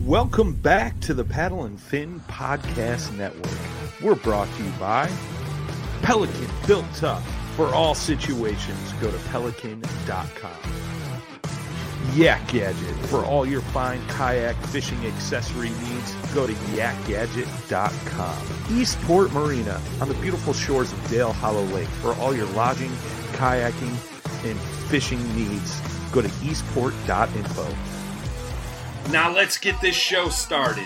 Welcome back to the Paddle and Fin Podcast Network. We're brought to you by Pelican, built tough for all situations. Go to pelican.com. Yak Gadget, for all your fine kayak fishing accessory needs. Go to yakgadget.com. Eastport Marina, on the beautiful shores of Dale Hollow Lake. For all your lodging, kayaking, and fishing needs, go to eastport.info. Now let's get this show started.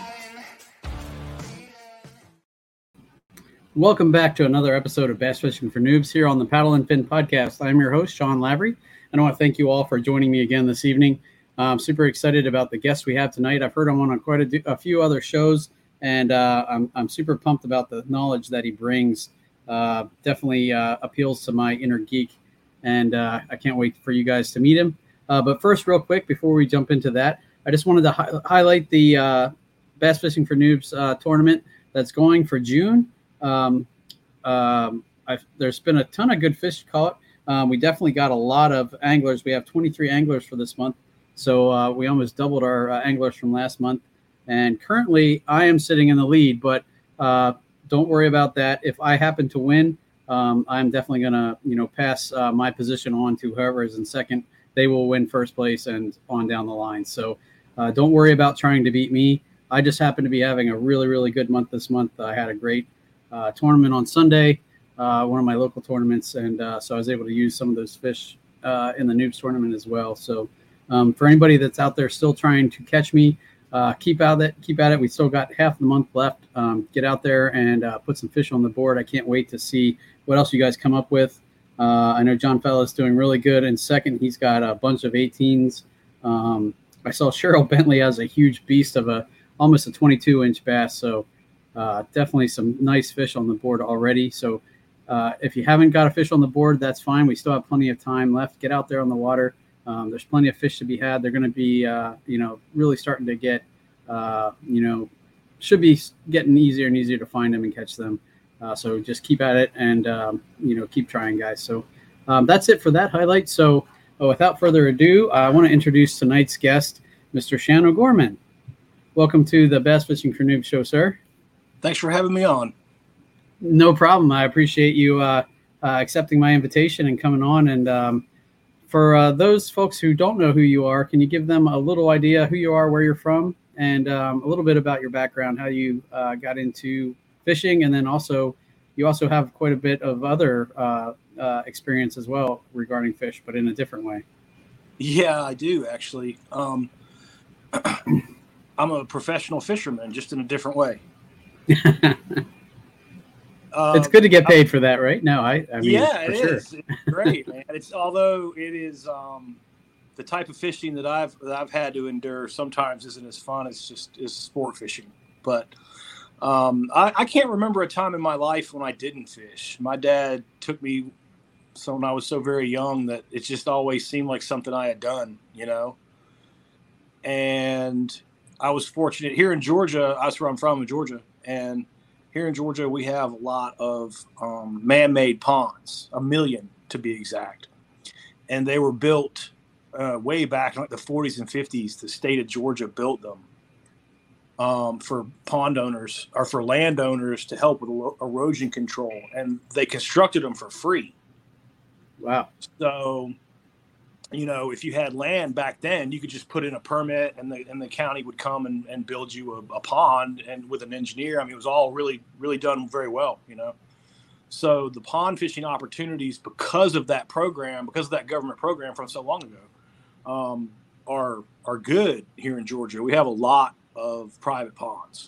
Welcome back to another episode of Bass Fishing for Noobs here on the Paddle and Fin Podcast. I'm your host, Sean Lavery, and I want to thank you all for joining me again this evening. I'm super excited about the guest we have tonight. I've heard him on quite a few other shows, and I'm super pumped about the knowledge that he brings. Definitely appeals to my inner geek, and I can't wait for you guys to meet him. But first, real quick, before we jump into that, I just wanted to highlight the Bass Fishing for Noobs tournament that's going for June. There's been a ton of good fish caught. We definitely got a lot of anglers. We have 23 anglers for this month, so we almost doubled our anglers from last month. And currently, I am sitting in the lead, but don't worry about that. If I happen to win, I'm definitely gonna, pass my position on to whoever is in second. They will win first place and on down the line. So don't worry about trying to beat me. I just happen to be having a really, really good month this month. I had a great tournament on Sunday, one of my local tournaments, and so I was able to use some of those fish in the Noobs tournament as well. So for anybody that's out there still trying to catch me, keep at it. We still got half the month left. Get out there and put some fish on the board. I can't wait to see what else you guys come up with. I know John Fella's doing really good in second. He's got a bunch of 18s. I saw Cheryl Bentley has a huge beast of almost a 22-inch bass. So definitely some nice fish on the board already. So if you haven't got a fish on the board, that's fine. We still have plenty of time left. Get out there on the water. There's plenty of fish to be had. They're going to be, really starting to get, should be getting easier and easier to find them and catch them. So just keep at it and, keep trying, guys. So that's it for that highlight. So without further ado, I want to introduce tonight's guest, Mr. Shan O'Gorman. Welcome to the Bass Fishing for Noobs show, sir. Thanks for having me on. No problem. I appreciate you accepting my invitation and coming on. And for those folks who don't know who you are, can you give them a little idea who you are, where you're from, and a little bit about your background, how you got into fishing, and then you also have quite a bit of other experience as well regarding fish, but in a different way. Yeah, I do actually. I'm a professional fisherman, just in a different way. It's good to get paid for that, right? No, I mean, yeah, it sure. is. It's great, man. Although it is the type of fishing that I've had to endure sometimes isn't as fun as sport fishing. But I can't remember a time in my life when I didn't fish. My dad took me when I was so very young that it just always seemed like something I had done, And I was fortunate here in Georgia. That's where I'm from, in Georgia. And here in Georgia, we have a lot of man-made ponds, 1 million to be exact. And they were built way back in like the 40s and 50s. The state of Georgia built them for pond owners or for landowners to help with erosion control. And they constructed them for free. Wow. So, if you had land back then, you could just put in a permit and the county would come and build you a pond, and with an engineer. I mean, it was all really, really done very well, So the pond fishing opportunities, because of that program, because of that government program from so long ago, are good here in Georgia. We have a lot of private ponds.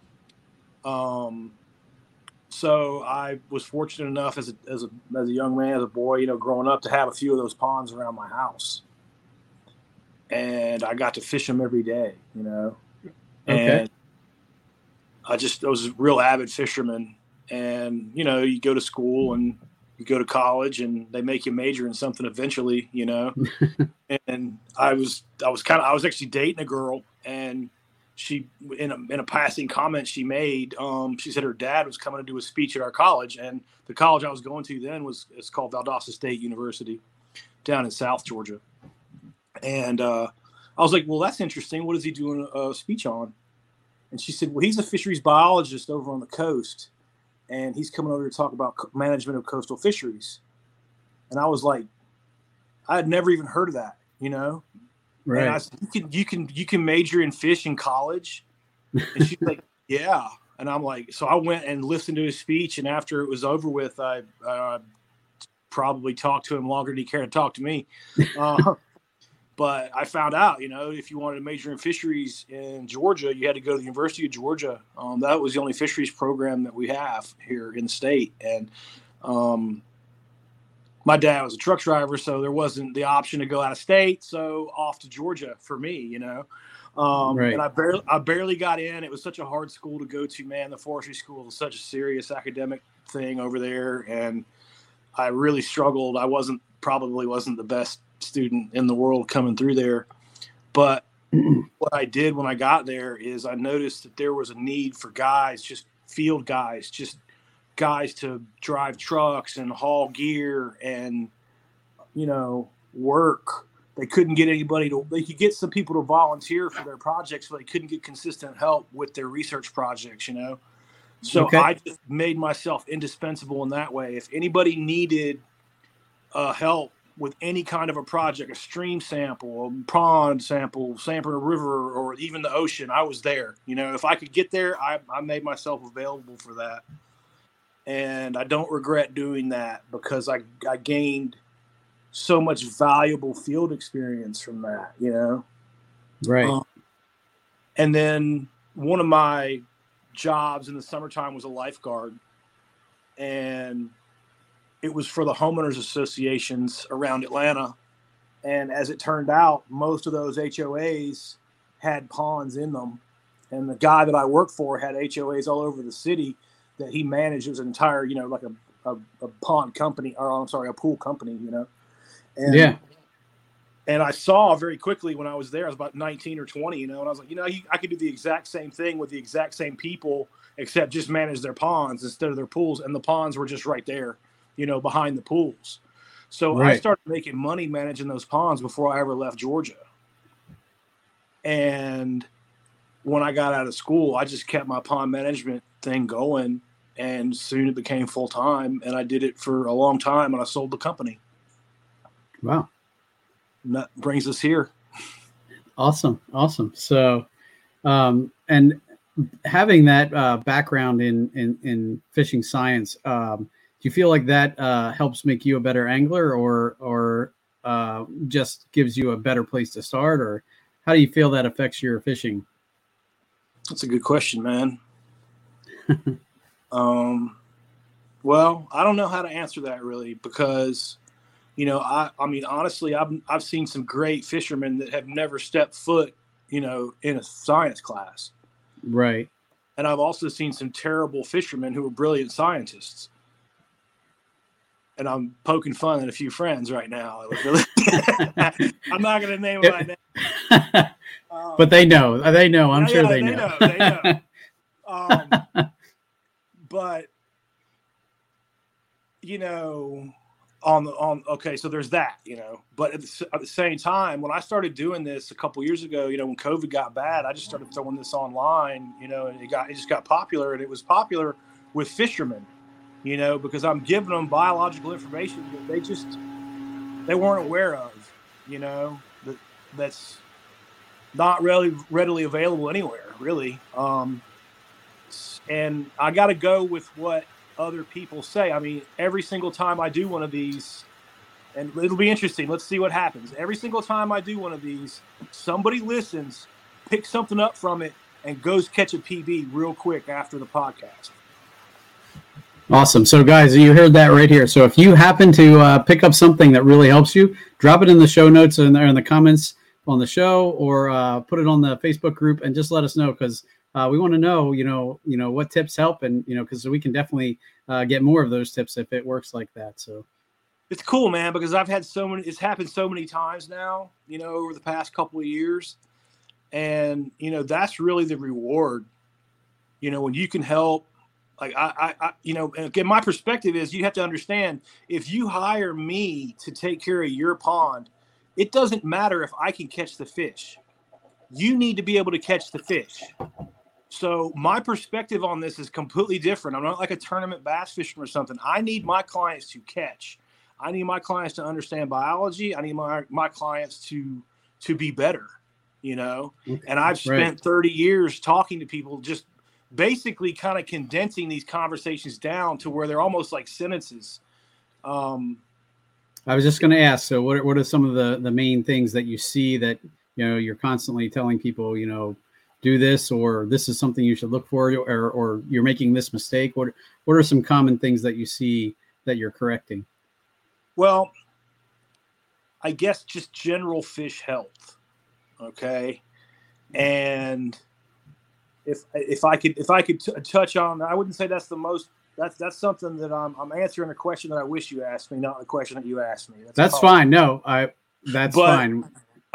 So I was fortunate enough as a young man, as a boy, growing up, to have a few of those ponds around my house, and I got to fish them every day, Okay. And I was a real avid fisherman. And you go to school and you go to college, and they make you major in something eventually, And I was actually dating a girl, and she, in a passing comment she made, she said her dad was coming to do a speech at our college, and the college I was going to then it's called Valdosta State University down in South Georgia. And I was like, well, that's interesting. What is he doing a speech on? And she said, well, he's a fisheries biologist over on the coast, and he's coming over to talk about management of coastal fisheries. And I was like, I had never even heard of that, you know? Right. And I said, you can major in fish in college. And she's like, yeah. And I'm like, so I went and listened to his speech. And after it was over with, I probably talked to him longer than he cared to talk to me. But I found out, you know, if you wanted to major in fisheries in Georgia, you had to go to the University of Georgia. That was the only fisheries program that we have here in the state. And my dad was a truck driver, so there wasn't the option to go out of state. So off to Georgia for me, you know. Right. And I barely got in. It was such a hard school to go to, man. The forestry school was such a serious academic thing over there. And I really struggled. I probably wasn't the best student in the world coming through there. But what I did when I got there is I noticed that there was a need for guys, just field guys, just guys to drive trucks and haul gear and, you know, work. They couldn't get they could get some people to volunteer for their projects, but they couldn't get consistent help with their research projects, you know? So I just made myself indispensable in that way. If anybody needed help with any kind of a project, a stream sample, a pond sample, sample a river, or even the ocean, I was there. You know, if I could get there, I made myself available for that. And I don't regret doing that because I gained so much valuable field experience from that, you know? Right. And then one of my jobs in the summertime was a lifeguard. And it was for the homeowners associations around Atlanta. And as it turned out, most of those HOAs had ponds in them. And the guy that I worked for had HOAs all over the city that he managed. It was an entire, you know, like a pond company, or I'm sorry, a pool company, you know? And, yeah. And I saw very quickly when I was there, I was about 19 or 20, you know, and I was like, you know, I could do the exact same thing with the exact same people, except just manage their ponds instead of their pools. And the ponds were just right there, you know, behind the pools. So I started making money managing those ponds before I ever left Georgia. And when I got out of school, I just kept my pond management thing going, and soon it became full time. And I did it for a long time, and I sold the company. Wow. And that brings us here. Awesome. So, and having that background in fishing science, do you feel like that helps make you a better angler, or just gives you a better place to start, or how do you feel that affects your fishing? That's a good question, man. Well, I don't know how to answer that really, because, you know, I mean, honestly, I've seen some great fishermen that have never stepped foot, you know, in a science class. Right. And I've also seen some terrible fishermen who are brilliant scientists. And I'm poking fun at a few friends right now. I'm not going to name them right now. But they know. I'm sure they know. They know. But, you know, okay, so there's that, you know. But at the same time, when I started doing this a couple years ago, you know, when COVID got bad, I just started throwing this online, you know, and it just got popular, and it was popular with fishermen, you know, because I'm giving them biological information that they weren't aware of, you know, that's not really readily available anywhere, really. And I got to go with what other people say. I mean, every single time I do one of these, and it'll be interesting. Let's see what happens. Every single time I do one of these, somebody listens, picks something up from it, and goes catch a PB real quick after the podcast. Awesome. So, guys, you heard that right here. So if you happen to pick up something that really helps you, drop it in the show notes in there in the comments on the show, or put it on the Facebook group, and just let us know, because we want to know, you know, what tips help, and, you know, because we can definitely get more of those tips if it works like that. So it's cool, man, because it's happened so many times now, you know, over the past couple of years. And, you know, that's really the reward, you know, when you can help. Like I you know, again, my perspective is, you have to understand, if you hire me to take care of your pond, it doesn't matter if I can catch the fish. You need to be able to catch the fish. So my perspective on this is completely different. I'm not like a tournament bass fisherman or something. I need my clients to catch. I need my clients to understand biology. I need my clients to be better, you know. And I've spent 30 years talking to people, just basically kind of condensing these conversations down to where they're almost like sentences. I was just going to ask, so what are some of the main things that you see that, you know, you're constantly telling people, you know, do this, or this is something you should look for, or you're making this mistake? What are some common things that you see that you're correcting? Well, I guess just general fish health. Okay. And if I could touch on, I wouldn't say that's the most, that's something that I'm answering a question that I wish you asked me, not the question that you asked me. That's fine. No, that's fine.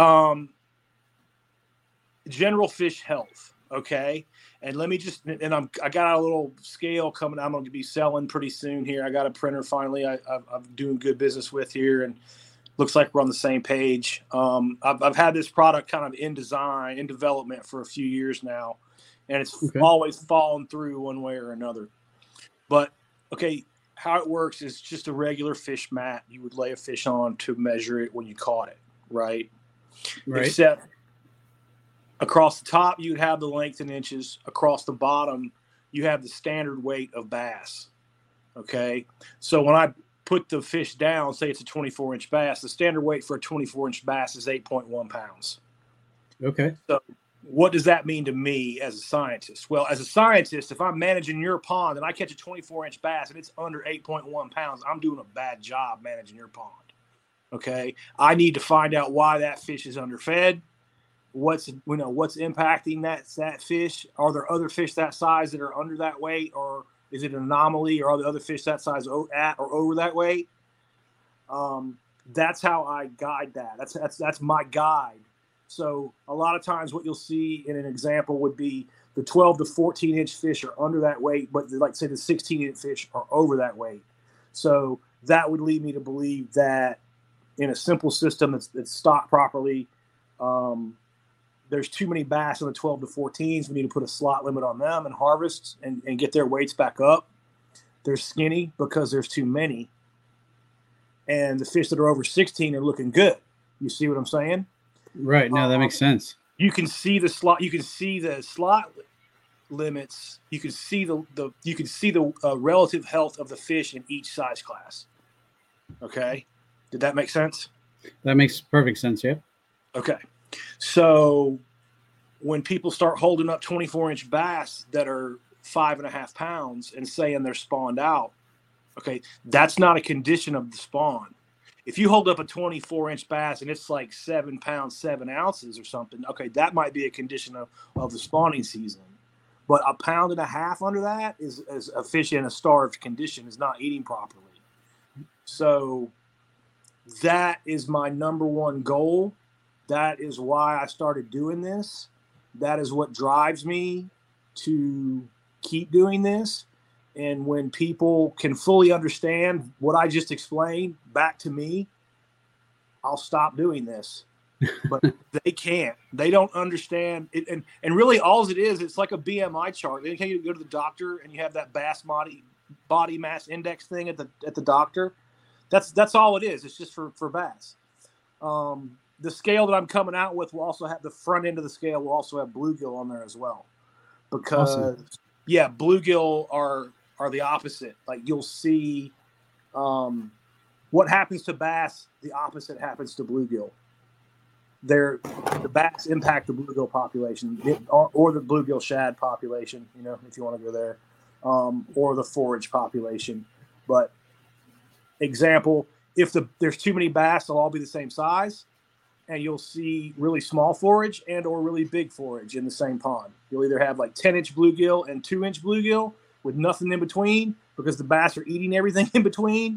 General fish health. Okay. And let me just, and I got a little scale coming. I'm going to be selling pretty soon here. I got a printer finally. I'm doing good business with here, and looks like we're on the same page. I've had this product kind of in development for a few years now, and it's always fallen through one way or another. But okay, how it works is just a regular fish mat. You would lay a fish on to measure it when you caught it, right? Except across the top, you'd have the length in inches. Across the bottom, you have the standard weight of bass. Okay. So when I put the fish down, say it's a 24-inch bass, the standard weight for a 24-inch bass is 8.1 pounds. Okay. So what does that mean to me as a scientist? Well, as a scientist, if I'm managing your pond and I catch a 24-inch bass and it's under 8.1 pounds, I'm doing a bad job managing your pond. Okay. I need to find out why that fish is underfed. What's impacting that fish? Are there other fish that size that are under that weight, or is it an anomaly, or are there other fish that size at or over that weight? That's how I guide that. That's my guide. So a lot of times what you'll see in an example would be the 12 to 14-inch fish are under that weight, but like say the 16-inch fish are over that weight. So that would lead me to believe that in a simple system that's stocked properly, there's too many bass in the 12 to 14s. We need to put a slot limit on them and harvest and get their weights back up. They're skinny because there's too many. And the fish that are over 16 are looking good. You see what I'm saying? Right. No, that makes sense. You can see the slot. You can see the slot limits. You can see the relative health of the fish in each size class. Okay. Did that make sense? That makes perfect sense. Yeah. Okay. So when people start holding up 24-inch bass that are 5.5 pounds and saying they're spawned out, okay, that's not a condition of the spawn. If you hold up a 24-inch bass and it's like 7 pounds, 7 ounces or something, okay, that might be a condition of the spawning season. But 1.5 pounds under that is a fish in a starved condition, is not eating properly. So that is my number one goal. That is why I started doing this. That is what drives me to keep doing this. And when people can fully understand what I just explained back to me, I'll stop doing this. But they can't. They don't understand it. And really all it is, it's like a BMI chart. Then you go to the doctor and you have that bass body mass index thing at the doctor. That's all it is. It's just for bass. The scale that I'm coming out with will also have the front end of the scale will also have bluegill on there as well, because bluegill are the opposite. Like you'll see, what happens to bass, the opposite happens to bluegill. The bass impact the bluegill population, or the bluegill shad population, you know, if you want to go there, or the forage population. But example, if there's too many bass, they'll all be the same size. And you'll see really small forage and or really big forage in the same pond. You'll either have like 10-inch bluegill and 2-inch bluegill with nothing in between because the bass are eating everything in between.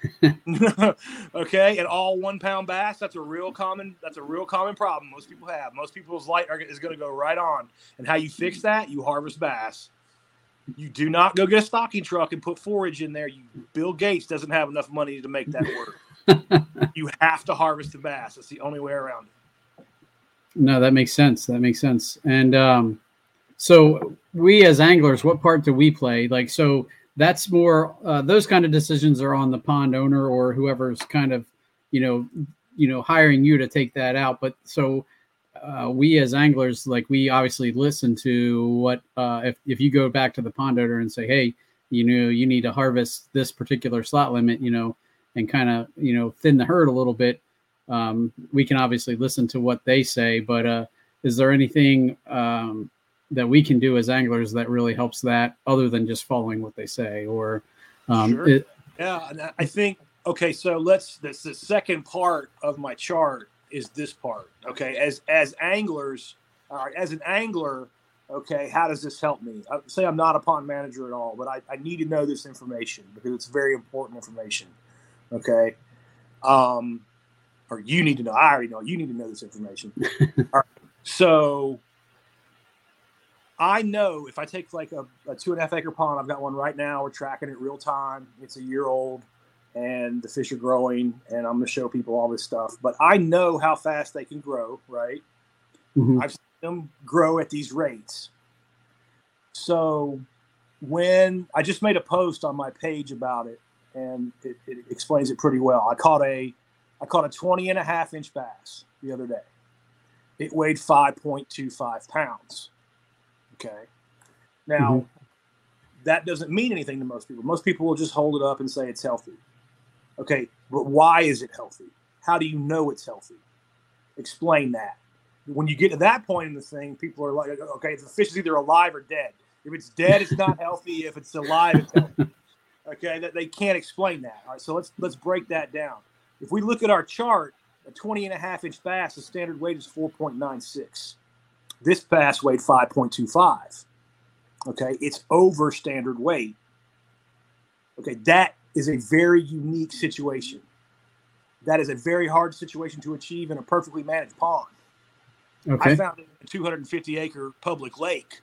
Okay, and all 1 pound bass. That's a real common problem most people have. Most people's light is going to go right on. And how you fix that? You harvest bass. You do not go get a stocking truck and put forage in there. Bill Gates doesn't have enough money to make that work. You have to harvest the bass. That's the only way around it. No, that makes sense. And So we as anglers, what part do we play? Like, so that's more those kind of decisions are on the pond owner or whoever's kind of, hiring you to take that out. But so we as anglers, like we obviously listen to what if you go back to the pond owner and say, hey, you need to harvest this particular slot limit, and kind of thin the herd a little bit. We can obviously listen to what they say, but is there anything that we can do as anglers that really helps that other than just following what they say? Or sure. Yeah, I think so that's the second part of my chart is this part. Okay, as anglers, as an angler, okay, how does this help me? I say I'm not a pond manager at all, but I need to know this information because it's very important information. Okay, or you need to know. I already know. You need to know this information. All right. So I know if I take like a 2.5 acre pond, I've got one right now. We're tracking it real time. It's a year old, and the fish are growing. And I'm going to show people all this stuff. But I know how fast they can grow. Right? Mm-hmm. I've seen them grow at these rates. So when I just made a post on my page about it, and it explains it pretty well. I caught a 20.5 inch bass the other day. It weighed 5.25 pounds. Okay. Now, that doesn't mean anything to most people. Most people will just hold it up and say it's healthy. Okay, but why is it healthy? How do you know it's healthy? Explain that. When you get to that point in the thing, people are like, okay, the fish is either alive or dead. If it's dead, it's not healthy. If it's alive, it's healthy. Okay, that they can't explain that. All right, so let's break that down. If we look at our chart, a 20.5 inch bass, the standard weight is 4.96. This bass weighed 5.25. Okay, it's over standard weight. Okay, that is a very unique situation. That is a very hard situation to achieve in a perfectly managed pond. Okay. I found it in a 250 acre public lake.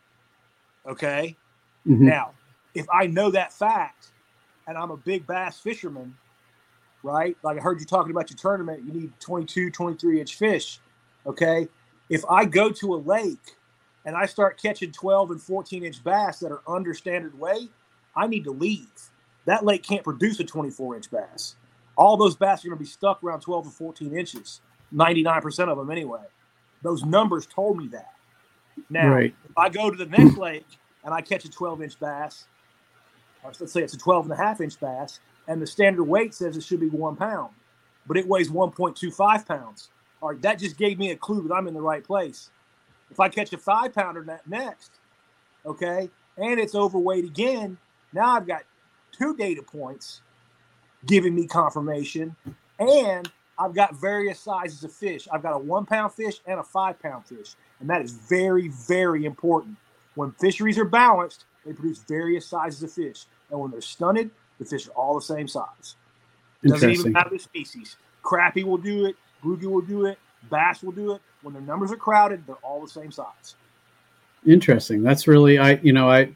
Okay, Mm-hmm. now if I know that fact and I'm a big bass fisherman, right? Like I heard you talking about your tournament, you need 22, 23 inch fish. Okay. If I go to a lake and I start catching 12 and 14 inch bass that are under standard weight, I need to leave. That lake can't produce a 24 inch bass. All those bass are going to be stuck around 12 to 14 inches, 99% of them anyway. Those numbers told me that. Now, Right. if I go to the next lake and I catch a 12 inch bass, or let's say it's a 12.5 inch bass, and the standard weight says it should be 1 pound, but it weighs 1.25 pounds. All right, that just gave me a clue that I'm in the right place. If I catch a 5 pounder next, okay, and it's overweight again, now I've got 2 data points giving me confirmation, and I've got various sizes of fish. I've got a 1 pound fish and a 5 pound fish, and that is very, very important. When fisheries are balanced, they produce various sizes of fish. And when they're stunted, the fish are all the same size. It doesn't even matter the species. Crappie will do it. Bluegill will do it. Bass will do it. When their numbers are crowded, they're all the same size. Interesting. That's really, I've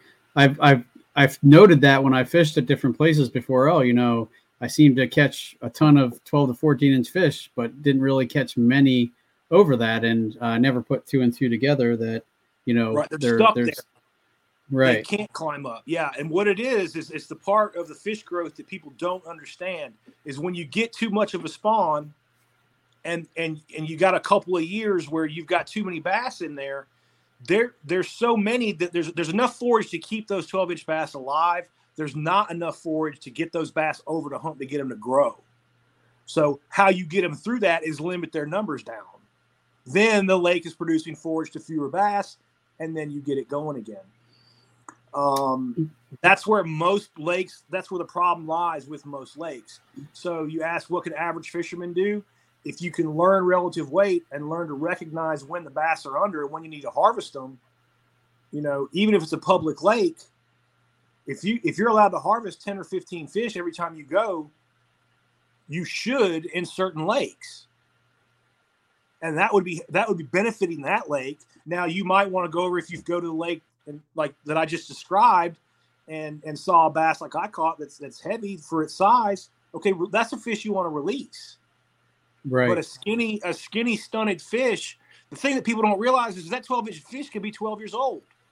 noted that when I fished at different places before. I seem to catch a ton of 12 to 14 inch fish, but didn't really catch many over that, and never put 2 and 2 together. That right, they're stuck there. Right. They can't climb up. Yeah. And what it is it's the part of the fish growth that people don't understand is when you get too much of a spawn and you got a couple of years where you've got too many bass in there's so many that there's enough forage to keep those 12 inch bass alive. There's not enough forage to get those bass over the hump to get them to grow. So how you get them through that is limit their numbers down. Then the lake is producing forage to fewer bass, and then you get it going again. That's where the problem lies with most lakes. So you ask, what can average fishermen do? If you can learn relative weight and learn to recognize when the bass are under and when you need to harvest them, even if it's a public lake, if you're allowed to harvest 10 or 15 fish every time you go, you should in certain lakes. And that would be benefiting that lake. Now you might want to go over, if you go to the lake and like that I just described and saw a bass like I caught that's heavy for its size. Okay, that's a fish you want to release. Right. But a skinny stunted fish, the thing that people don't realize is that 12 inch fish can be 12 years old.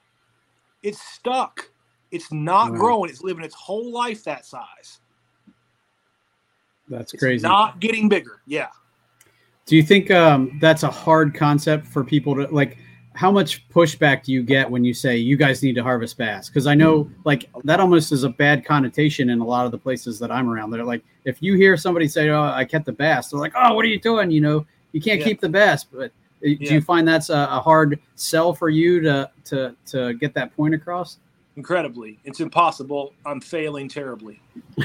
It's stuck. It's not Wow. growing. It's living its whole life that size. That's It's crazy. not getting bigger. Yeah. Do you think that's a hard concept for people to like? How much pushback do you get when you say you guys need to harvest bass? Because I know like that almost is a bad connotation in a lot of the places that I'm around. They're like, if you hear somebody say, "Oh, I kept the bass," they're like, "Oh, what are you doing? You know, you can't keep the bass." But do you find that's a hard sell for you to get that point across? Incredibly. It's impossible. I'm failing terribly.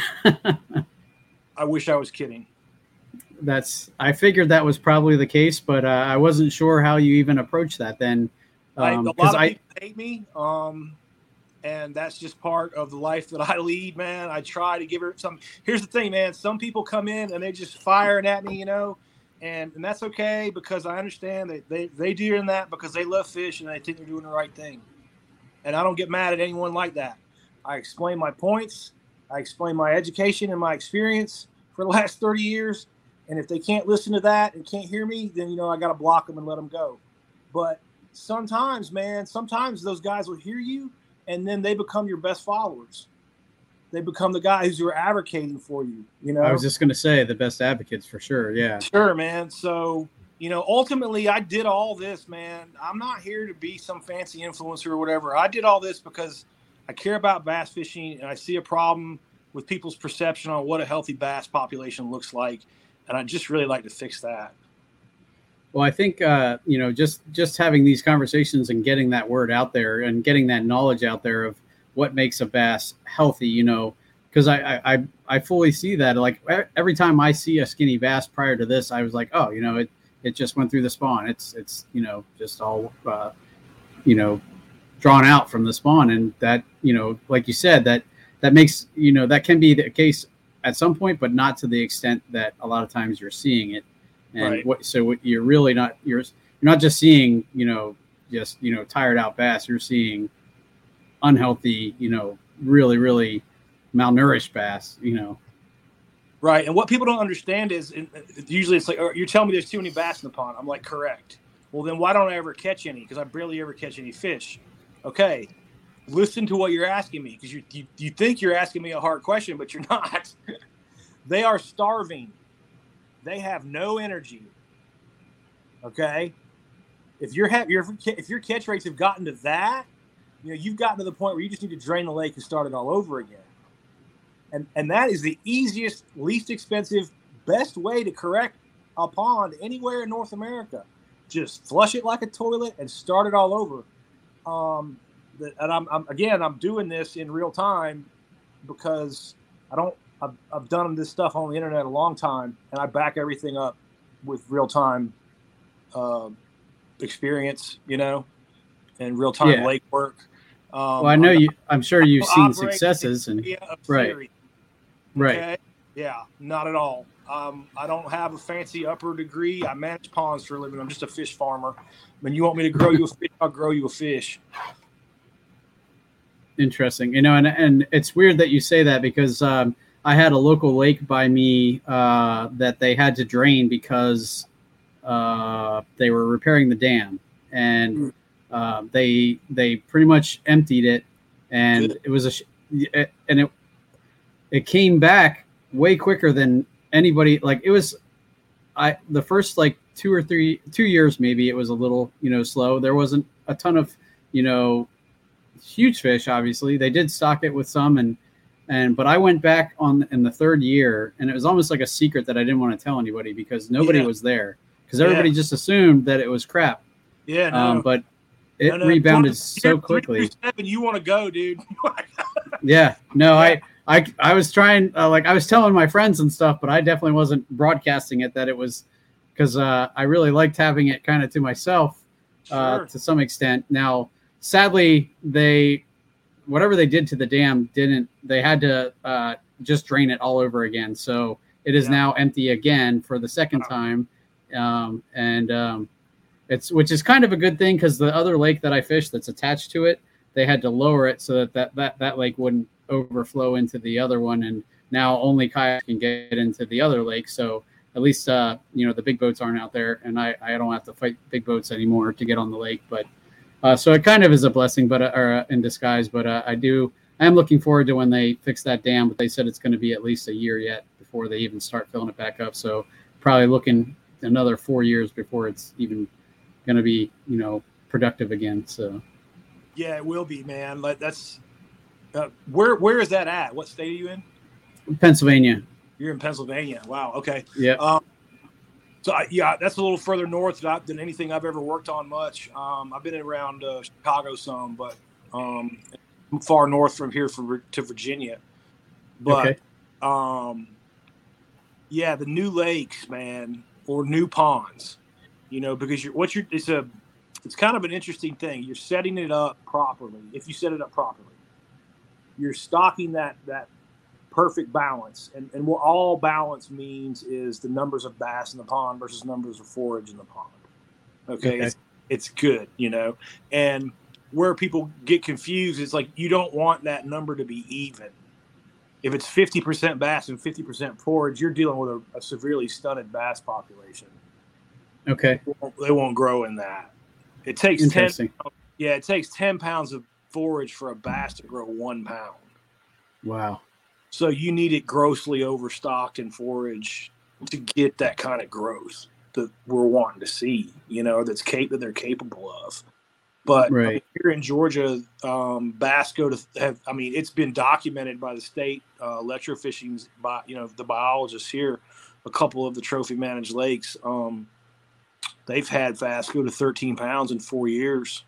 I wish I was kidding. I figured that was probably the case, but I wasn't sure how you even approach that then. A lot of people hate me. And that's just part of the life that I lead, man. I try to give her some. Here's the thing, man. Some people come in and they just firing at me, you know, and that's okay because I understand that they do that because they love fish and they think they're doing the right thing. And I don't get mad at anyone like that. I explain my points. I explain my education and my experience for the last 30 years. And if they can't listen to that and can't hear me, then, you know, I got to block them and let them go. But sometimes, man, those guys will hear you and then they become your best followers. They become the guys who are advocating for you, you know? I was just going to say the best advocates for sure. Yeah. Sure, man. So, you know, ultimately I did all this, man. I'm not here to be some fancy influencer or whatever. I did all this because I care about bass fishing and I see a problem with people's perception on what a healthy bass population looks like. And I just really like to fix that. Well, I think, you know, just having these conversations and getting that word out there and getting that knowledge out there of what makes a bass healthy, you know, because I fully see that. Like every time I see a skinny bass prior to this, I was like, oh, you know, it just went through the spawn. It's, you know, just all, you know, drawn out from the spawn. And that, you know, like you said, that makes, you know, that can be the case at some point, but not to the extent that a lot of times you're seeing it. And right. You're really not, you're not just seeing, you know, tired out bass. You're seeing unhealthy, you know, really, really malnourished bass, you know. Right. And what people don't understand is usually it's like, oh, you're telling me there's too many bass in the pond. I'm like, correct. Well, then why don't I ever catch any? Because I barely ever catch any fish. Okay. Listen to what you're asking me because you think you're asking me a hard question, but you're not. They are starving. They have no energy. Okay. If your catch rates have gotten to that, you know, you've gotten to the point where you just need to drain the lake and start it all over again. And that is the easiest, least expensive, best way to correct a pond anywhere in North America. Just flush it like a toilet and start it all over. And I'm doing this in real time because I've done this stuff on the internet a long time, and I back everything up with real time experience, you know, and real time lake work. Well, I know I'm sure you've seen successes and right. Okay? Right. Yeah, not at all. I don't have a fancy upper degree. I manage ponds for a living. I'm just a fish farmer. When you want me to grow you a fish, I'll grow you a fish. Interesting. You know, and it's weird that you say that because I had a local lake by me that they had to drain because they were repairing the dam, and they pretty much emptied it, and it was it came back way quicker than anybody. Like it was, the first like 2 years maybe it was a little, you know, slow. There wasn't a ton of, you know, huge fish. Obviously, they did stock it with some, but I went back in the third year, and it was almost like a secret that I didn't want to tell anybody because nobody was there because everybody just assumed that it was crap. Yeah, no. But it rebounded so quickly. 3-7, you want to go, dude? Yeah, no, yeah. I was trying, like I was telling my friends and stuff, but I definitely wasn't broadcasting it that it was because I really liked having it kind of to myself to some extent. Now, sadly, whatever they did to the dam they had to just drain it all over again. So it is now empty again for the second time. Which is kind of a good thing because the other lake that I fished that's attached to it, they had to lower it so that lake wouldn't overflow into the other one, and now only kayaks can get into the other lake. So at least you know, the big boats aren't out there, and I don't have to fight big boats anymore to get on the lake. But So it kind of is a blessing, but or in disguise. But I am looking forward to when they fix that dam. But they said it's going to be at least a year yet before they even start filling it back up. So probably looking another 4 years before it's even going to be, productive again. So yeah, it will be, man. Like that's where is that at? What state are you in? Pennsylvania. You're in Pennsylvania. Wow. Okay. Yeah. So that's a little further north than anything I've ever worked on much. I've been around Chicago some, but far north from here to Virginia. But okay. Yeah, the new lakes, man, or new ponds, because it's kind of an interesting thing. You're setting it up properly. If you set it up properly, you're stocking that perfect balance. And what all balance means is the numbers of bass in the pond versus numbers of forage in the pond. Okay. It's good, and where people get confused is like, you don't want that number to be even. If it's 50% bass and 50% forage, you're dealing with a severely stunted bass population. Okay. They won't grow in that. It takes 10 pounds of forage for a bass to grow 1 pound. Wow. So you need it grossly overstocked in forage to get that kind of growth that we're wanting to see, that they're capable of. But right. Here in Georgia, bass it's been documented by the state electrofishing, by the biologists here. A couple of the trophy managed lakes, they've had bass go to 13 pounds in 4 years.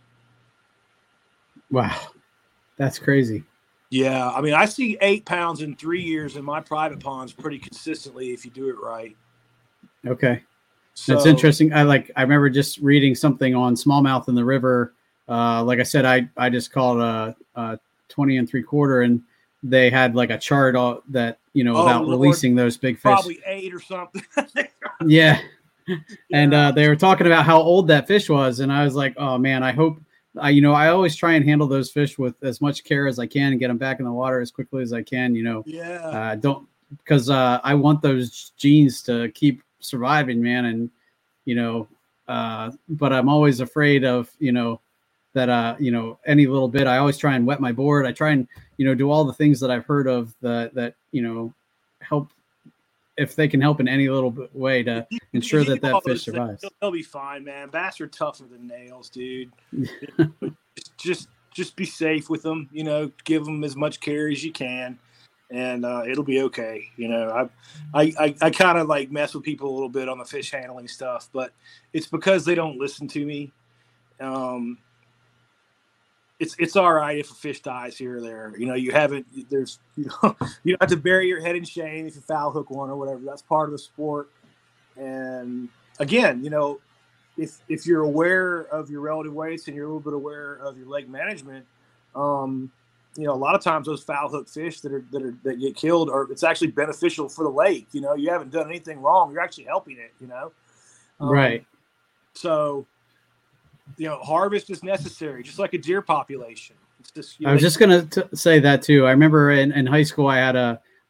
Wow, that's crazy. Yeah, I see 8 pounds in 3 years in my private ponds pretty consistently if you do it right. Okay, so, that's interesting. I remember just reading something on smallmouth in the river. Like I said, I just called a 20 3/4, and they had like a chart that about releasing those big fish. Probably 8 or something. Yeah. And they were talking about how old that fish was, and I was like, oh man, I hope. I always try and handle those fish with as much care as I can and get them back in the water as quickly as I can. Yeah. Because I want those genes to keep surviving, man. And but I'm always afraid of that any little bit. I always try and wet my board. I try and do all the things that I've heard of that help, if they can help in any little way to ensure that fish survives. They'll be fine, man. Bass are tougher than nails, dude. just be safe with them. Give them as much care as you can, and it'll be okay. I kind of like mess with people a little bit on the fish handling stuff, but it's because they don't listen to me. It's all right if a fish dies here or there. You don't have to bury your head in shame if you foul hook one or whatever. That's part of the sport. And again, if you're aware of your relative weights and you're a little bit aware of your leg management, a lot of times those foul hook fish that get killed it's actually beneficial for the lake. You haven't done anything wrong. You're actually helping it. Right. So. Harvest is necessary, just like a deer population. It's just, I was just going to say that too. I remember in high school, I had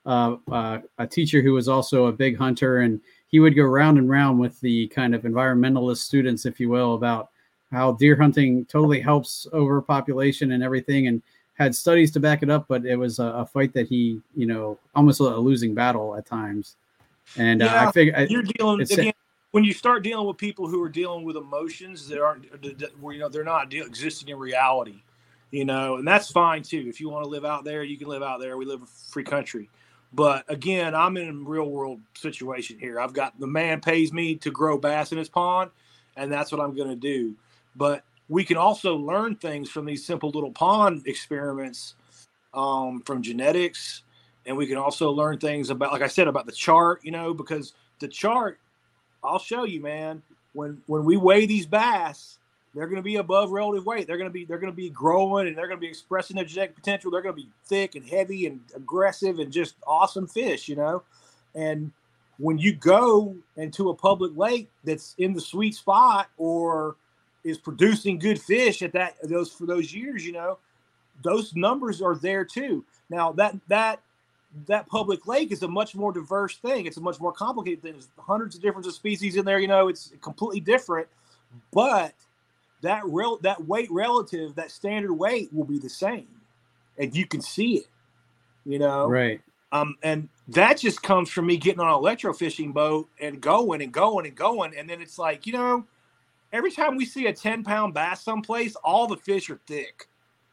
a teacher who was also a big hunter, and he would go round and round with the kind of environmentalist students, if you will, about how deer hunting totally helps overpopulation and everything, and had studies to back it up. But it was a fight that he, almost a losing battle at times. And I figure you're dealing again. When you start dealing with people who are dealing with emotions they're not existing in reality, and that's fine too. If you want to live out there, you can live out there. We live in a free country. But again, I'm in a real world situation here. I've got the man pays me to grow bass in his pond, and that's what I'm going to do. But we can also learn things from these simple little pond experiments, from genetics, and we can also learn things about, like I said, about the chart, because the chart, I'll show you, man. When we weigh these bass, they're going to be above relative weight. They're going to be growing, and they're going to be expressing their genetic potential. They're going to be thick and heavy and aggressive and just awesome fish, And when you go into a public lake that's in the sweet spot or is producing good fish at for those years, those numbers are there too. Now that public lake is a much more diverse thing. It's a much more complicated thing. There's hundreds of different species in there. It's completely different, but that weight relative, that standard weight will be the same, and you can see it, Right. And that just comes from me getting on an electrofishing boat and going and going and going. And then it's like, every time we see a 10-pound bass someplace, all the fish are thick.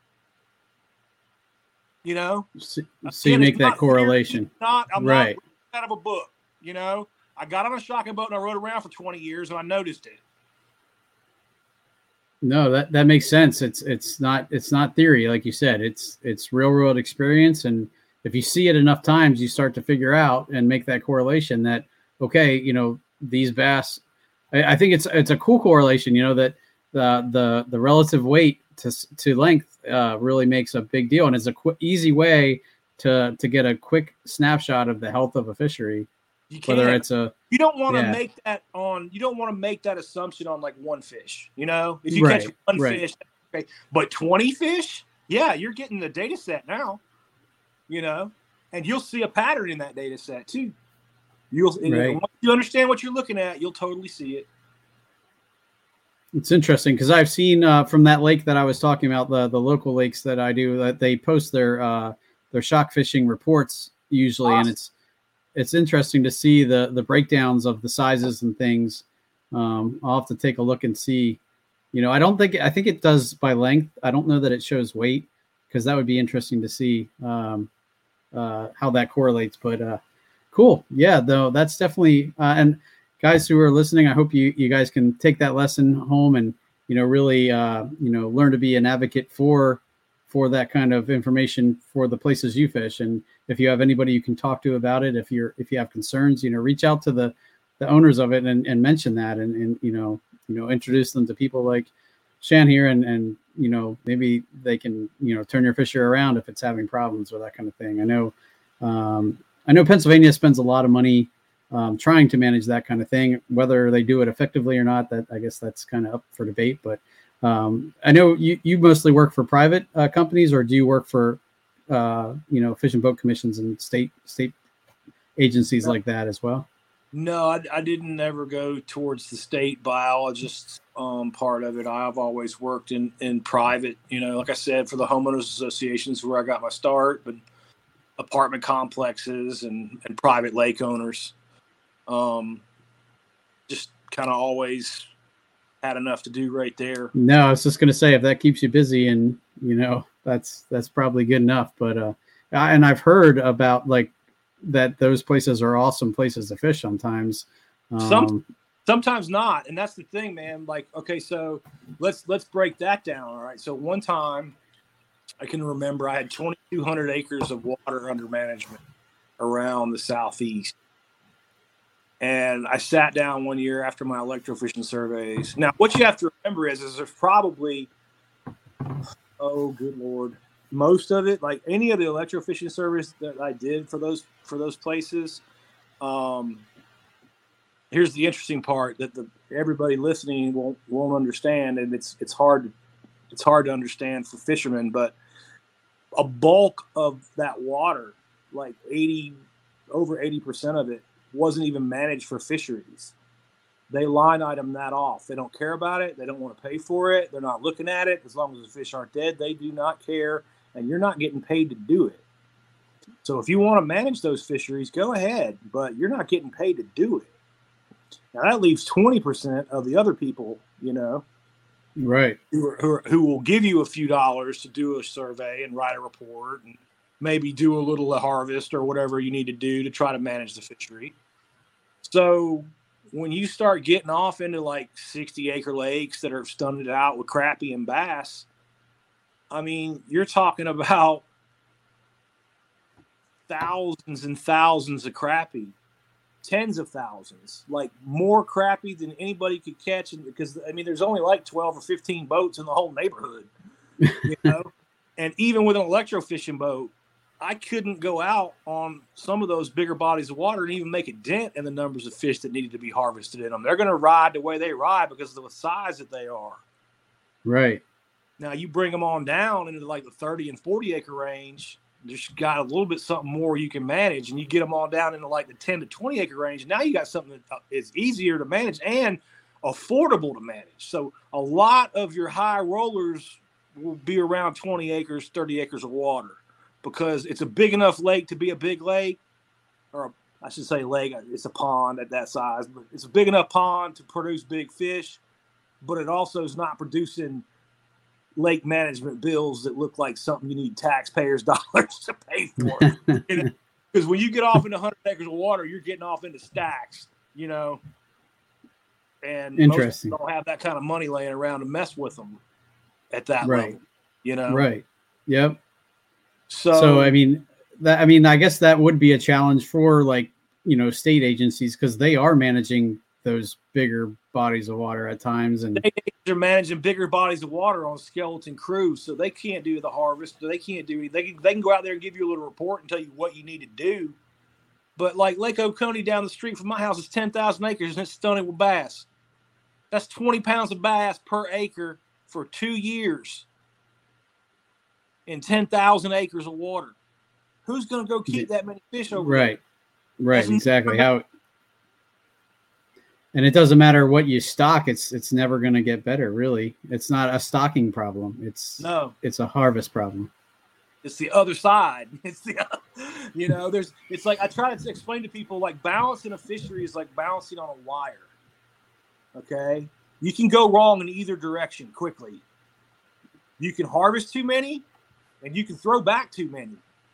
So you make that correlation. I'm not out of a book. I got on a shocking boat and I rode around for 20 years and I noticed it. No, that makes sense. It's not theory, like you said. It's real world experience, and if you see it enough times, you start to figure out and make that correlation that, okay, these bass, I think it's a cool correlation, that the relative weight to length really makes a big deal. And it's a easy way to get a quick snapshot of the health of a fishery. You don't want to make that assumption on like one fish, if you catch one fish, okay, but 20 fish, you're getting the data set now. And you'll see a pattern in that data set too. Once you understand what you're looking at, you'll totally see it. It's interesting because I've seen from that lake that I was talking about, the local lakes that I do, that they post their shock fishing reports usually. Awesome. And it's interesting to see the breakdowns of the sizes and things. I'll have to take a look and see, I think it does by length. I don't know that it shows weight, because that would be interesting to see how that correlates, but cool. Yeah, though, that's definitely, and guys who are listening, I hope you guys can take that lesson home and, really, learn to be an advocate for that kind of information for the places you fish. And if you have anybody you can talk to about it, if you have concerns, reach out to the owners of it and mention that, and introduce them to people like Shan here, and maybe they can turn your fishery around if it's having problems or that kind of thing. I know Pennsylvania spends a lot of money trying to manage that kind of thing. Whether they do it effectively or not, that I guess that's kind of up for debate. But I know you mostly work for private companies, or do you work for fish and boat commissions and state agencies like that as well? No, I didn't ever go towards the state biologist part of it. I've always worked in private, like I said, for the homeowners associations where I got my start, but apartment complexes and private lake owners. Just kind of always had enough to do right there. No, I was just going to say, if that keeps you busy, and that's probably good enough. But and I've heard about like that those places are awesome places to fish sometimes. Sometimes not, and that's the thing, man. Like, okay, so let's break that down. All right, so one time I can remember I had 2,200 acres of water under management around the southeast. And I sat down one year after my electrofishing surveys. Now, what you have to remember is there's probably, oh, good Lord, most of it, like any of the electrofishing surveys that I did for those places. Here's the interesting part that everybody listening won't understand, and it's hard to understand for fishermen. But a bulk of that water, like over 80% of it, wasn't even managed for fisheries. They line item that off. They don't care about it. They don't want to pay for it. They're not looking at it. As long as the fish aren't dead, they do not care, and you're not getting paid to do it. So if you want to manage those fisheries, go ahead, but you're not getting paid to do it. Now that leaves 20% of the other people, right, who will give you a few dollars to do a survey and write a report and maybe do a little harvest or whatever you need to do to try to manage the fishery. So when you start getting off into like 60-acre lakes that are stunted out with crappie and bass, I mean, you're talking about thousands and thousands of crappie, tens of thousands, like more crappie than anybody could catch. Because, I mean, there's only like 12 or 15 boats in the whole neighborhood, And even with an electrofishing boat, I couldn't go out on some of those bigger bodies of water and even make a dent in the numbers of fish that needed to be harvested in them. They're going to ride the way they ride because of the size that they are. Right. Now you bring them on down into like the 30 and 40 acre range. There's got a little bit something more you can manage, and you get them all down into like the 10 to 20 acre range. Now you got something that is easier to manage and affordable to manage. So a lot of your high rollers will be around 20 acres, 30 acres of water, because it's a big enough lake to be a big lake, or I should say lake. It's a pond at that size, but it's a big enough pond to produce big fish, but it also is not producing lake management bills that look like something you need taxpayers' dollars to pay for. Because when you get off into 100 acres of water, you're getting off into stacks, and most people don't have that kind of money laying around to mess with them at that level, Right. Yep. So I mean, I guess that would be a challenge for state agencies, because they are managing those bigger bodies of water at times, and they're managing bigger bodies of water on skeleton crews, so they can't do the harvest. They can't do anything. They can go out there and give you a little report and tell you what you need to do. But like Lake Oconee down the street from my house is 10,000 acres, and it's stunning with bass. That's 20 pounds of bass per acre for 2 years in 10,000 acres of water. Who's going to go keep that many fish over there? Right, exactly. And it doesn't matter what you stock; it's never going to get better. Really, it's not a stocking problem. It's a harvest problem. It's the other side. It's it's like I try to explain to people, like balancing a fishery is like balancing on a wire. Okay, you can go wrong in either direction quickly. You can harvest too many, and you can throw back too many.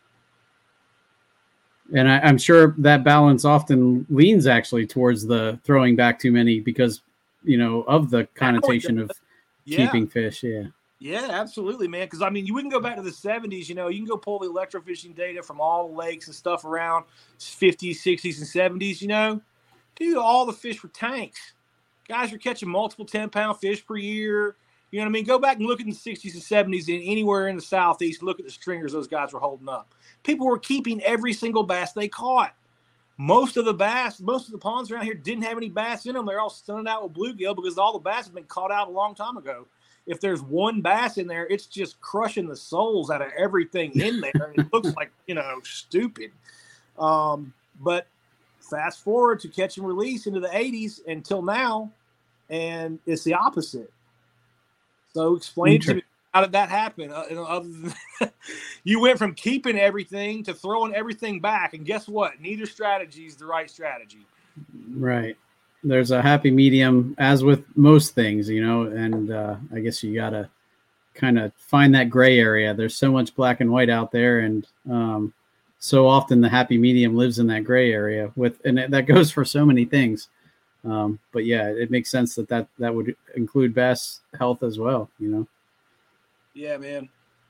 And I'm sure that balance often leans actually towards the throwing back too many, because, of the connotation of keeping fish. Yeah. Yeah, absolutely, man. Because, we can go back to the 70s. You can go pull the electrofishing data from all the lakes and stuff around 50s, 60s, and 70s, Dude, all the fish were tanks. Guys were catching multiple 10-pound fish per year. You know what I mean? Go back and look at the 60s and 70s and anywhere in the Southeast. Look at the stringers those guys were holding up. People were keeping every single bass they caught. Most of the ponds around here didn't have any bass in them. They're all stunted out with bluegill because all the bass have been caught out a long time ago. If there's one bass in there, it's just crushing the souls out of everything in there. It looks like, stupid. But fast forward to catch and release into the 80s until now, and it's the opposite. So explain to me, how did that happen? Other than you went from keeping everything to throwing everything back, and guess what? Neither strategy is the right strategy. Right. There's a happy medium, as with most things, and I guess you got to kind of find that gray area. There's so much black and white out there, and so often the happy medium lives in that gray area and that goes for so many things. But yeah, it makes sense that would include bass health as well, Yeah, man.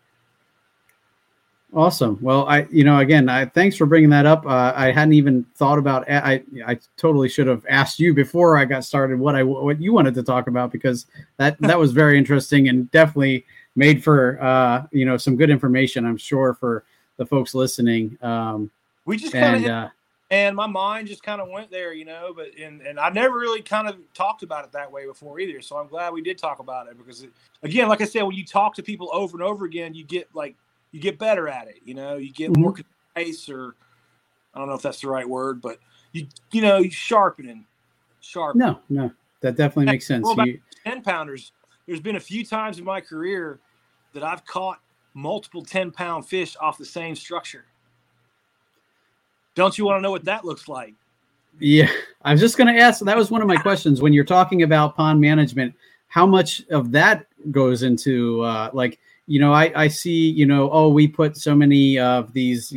Awesome. Well, thanks for bringing that up. I hadn't even thought about. I totally should have asked you before I got started what you wanted to talk about, because that was very interesting and definitely made for some good information, I'm sure, for the folks listening. We just kind of. And my mind just kind of went there, but I never really kind of talked about it that way before either. So I'm glad we did talk about it, because again, like I said, when you talk to people over and over again, you get better at it. You get more concise, or I don't know if that's the right word, but you sharpening. No, that definitely makes sense. 10-pounders. There's been a few times in my career that I've caught multiple 10-pound fish off the same structure. Don't you want to know what that looks like? Yeah, I was just going to ask. That was one of my questions. When you're talking about pond management, how much of that goes into I see, we put so many of these,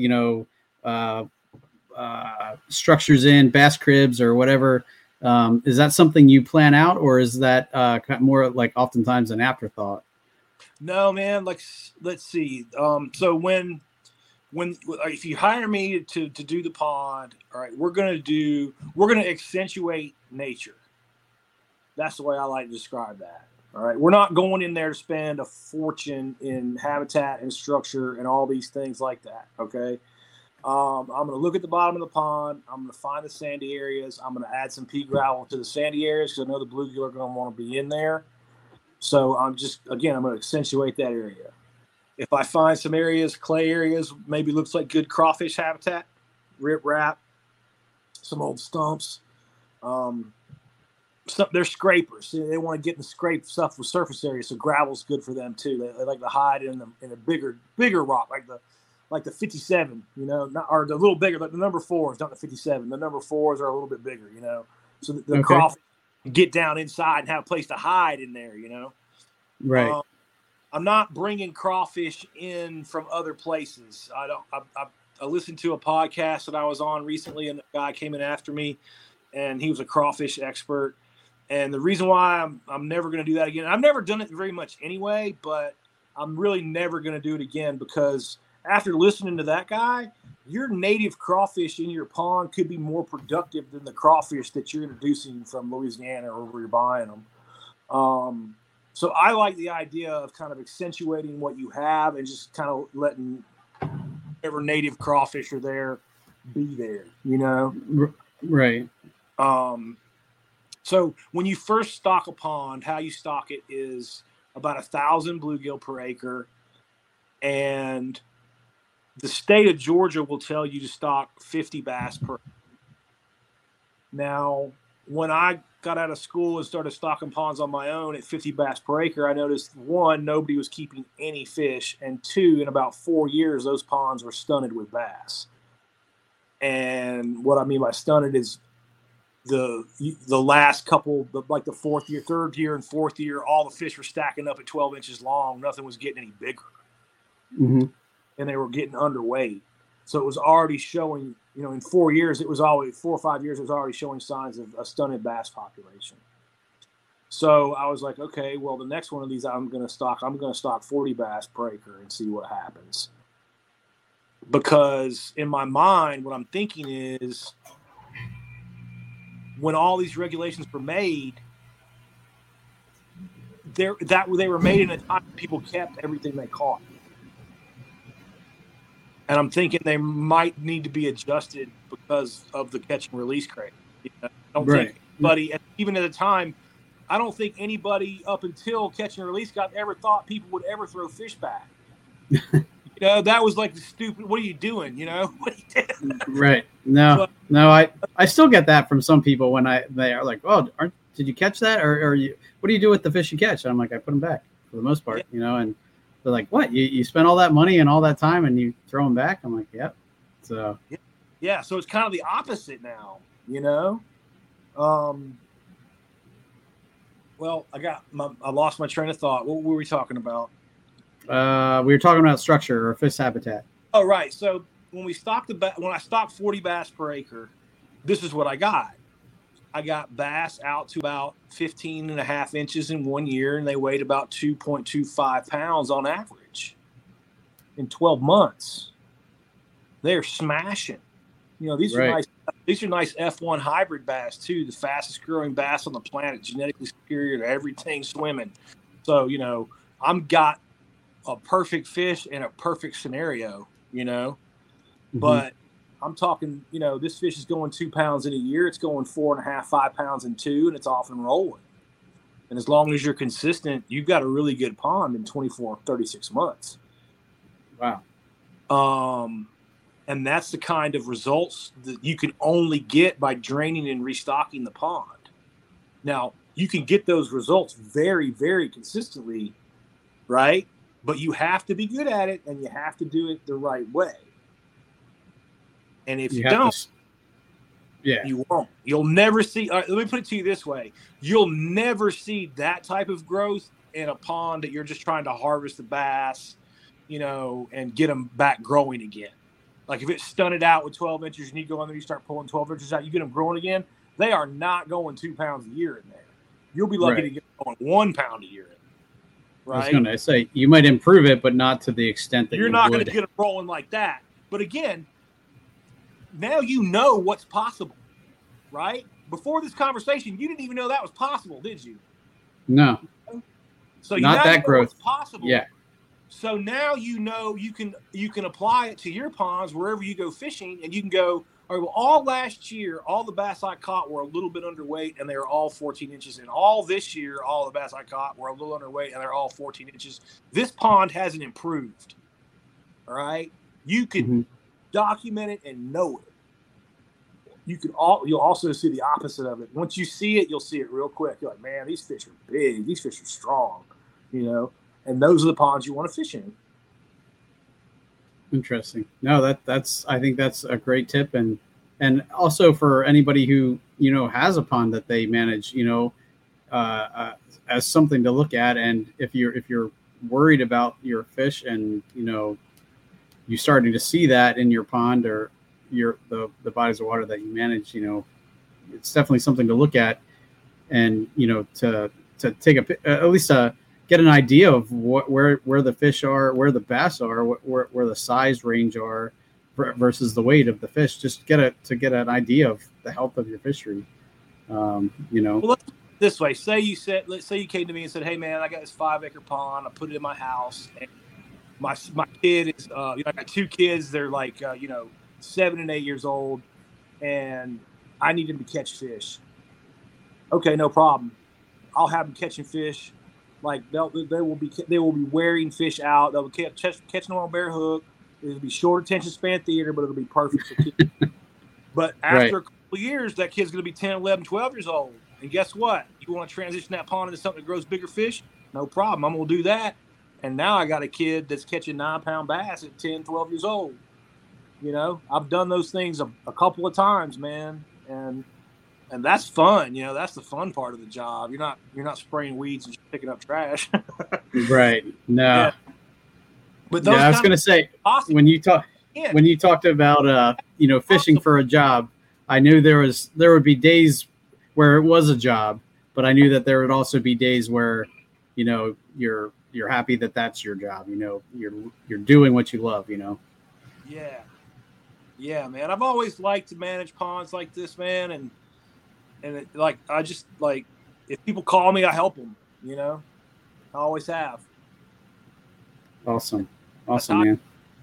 structures in, bass cribs or whatever. Is that something you plan out, or is that more like oftentimes an afterthought? No, man. Let's see. So when if you hire me to do the pond, all right, we're going to accentuate nature. That's the way I like to describe that. All right. We're not going in there to spend a fortune in habitat and structure and all these things like that. Okay. I'm going to look at the bottom of the pond. I'm going to find the sandy areas. I'm going to add some pea gravel to the sandy areas, because I know the bluegill are going to want to be in there. So I'm going to accentuate that area. If I find some areas, clay areas, maybe looks like good crawfish habitat, rip wrap, some old stumps, they're scrapers. They want to get and scrape stuff with surface area, so gravel's good for them too. They like to hide in a bigger rock, like the 57, or the little bigger, like the number 4s, not the 57. The number 4s are a little bit bigger, so the crawfish get down inside and have a place to hide in there, Right. I'm not bringing crawfish in from other places. I listened to a podcast that I was on recently, and a guy came in after me, and he was a crawfish expert. And the reason why I'm never going to do that again, I've never done it very much anyway, but I'm really never going to do it again, because after listening to that guy, your native crawfish in your pond could be more productive than the crawfish that you're introducing from Louisiana or where you're buying them. So I like the idea of kind of accentuating what you have and just kind of letting whatever native crawfish are there be there, Right. So when you first stock a pond, how you stock it is about 1,000 bluegill per acre. And the state of Georgia will tell you to stock 50 bass per acre. Now, when I got out of school and started stocking ponds on my own at 50 bass per acre, I noticed, one, nobody was keeping any fish, and two, in about 4 years, those ponds were stunted with bass. And what I mean by stunted is the last couple, like the third year and fourth year, all the fish were stacking up at 12 inches long. Nothing was getting any bigger. Mm-hmm. And they were getting underweight. So it was already showing, in 4 years, 4 or 5 years, it was already showing signs of a stunted bass population. So I was like, okay, well, the next one of these I'm going to stock 40 bass per acre and see what happens. Because in my mind, what I'm thinking is, when all these regulations were made, they were made in a time people kept everything they caught. And I'm thinking they might need to be adjusted because of the catch and release crate. I don't think anybody, even at the time, I don't think anybody up until catch and release ever thought people would ever throw fish back. That was like the stupid, what are you doing? What are you doing? Right. No, I still get that from some people when they are like, oh, did you catch that? Or what do you do with the fish you catch? And I'm like, I put them back for the most part, and they're like, what? You spent all that money and all that time and you throw them back? I'm like, yep. So. Yeah. So it's kind of the opposite now, Well, I lost my train of thought. What were we talking about? We were talking about structure or fish habitat. Oh, right. So when I stocked 40 bass per acre, this is what I got. I got bass out to about 15 and a half inches in 1 year, and they weighed about 2.25 pounds on average in 12 months. They're smashing. These are nice. These are nice F1 hybrid bass too, the fastest growing bass on the planet, genetically superior to everything swimming. So, I'm got a perfect fish in a perfect scenario, Mm-hmm. But I'm talking, this fish is going 2 pounds in a year. It's going 4.5, 5 pounds in 2, and it's off and rolling. And as long as you're consistent, you've got a really good pond in 24, 36 months. Wow. And that's the kind of results that you can only get by draining and restocking the pond. Now, you can get those results very, very consistently, right? But you have to be good at it, and you have to do it the right way. And if you don't, you won't. You'll never see. Let me put it to you this way: you'll never see that type of growth in a pond that you're just trying to harvest the bass, and get them back growing again. Like if it's stunted out with 12 inches, and you go in there, you start pulling 12 inches out, you get them growing again. They are not going 2 pounds a year in there. You'll be lucky to get them going 1 pound a year in. Right? I was going to say you might improve it, but not to the extent that you're not going to get them rolling like that. But again, now you know what's possible, right? Before this conversation, you didn't even know that was possible, did you? No. So not that growth possible. Yeah. So now you can apply it to your ponds wherever you go fishing, and you can go, all right, well, all last year, all the bass I caught were a little bit underweight, and they were all 14 inches. And all this year, all the bass I caught were a little underweight, and they're all 14 inches. This pond hasn't improved. All right? You can document it and know it. you'll also see the opposite of it. Once you see it, you'll see it real quick. You're like, man, these fish are big. These fish are strong, and those are the ponds you want to fish in. Interesting. No, that's I think that's a great tip, and also for anybody who has a pond that they manage, as something to look at. And if you're worried about your fish, and you're starting to see that in your pond or the bodies of water that you manage, it's definitely something to look at, and to take at least get an idea of where the fish are, where the bass are, where the size range are versus the weight of the fish. Just to get an idea of the health of your fishery. Well, let's put it this way. Let's say you came to me and said, "Hey man, I got this 5-acre pond. I put it in my house, and my kid is I got 2 kids. They're like 7 and 8 years old, and I need them to catch fish." Okay, no problem. I'll have them catching fish. Like they will be wearing fish out. They'll be catching them on bare hook. It'll be short attention span theater, but it'll be perfect for kids. But after a couple of years, that kid's going to be 10, 11, 12 years old. And guess what? You want to transition that pond into something that grows bigger fish? No problem. I'm going to do that. And now I got a kid that's catching 9-pound bass at 10, 12 years old. I've done those things a couple of times, man. And that's fun. That's the fun part of the job. You're not spraying weeds and just picking up trash. Right. No. Yeah. But I was going to say, when you talked about fishing for a job, I knew there would be days where it was a job, but I knew that there would also be days where you're happy that that's your job. You're doing what you love. Yeah, man. I've always liked to manage ponds like this, man, and I just if people call me, I help them. I always have. Awesome, man.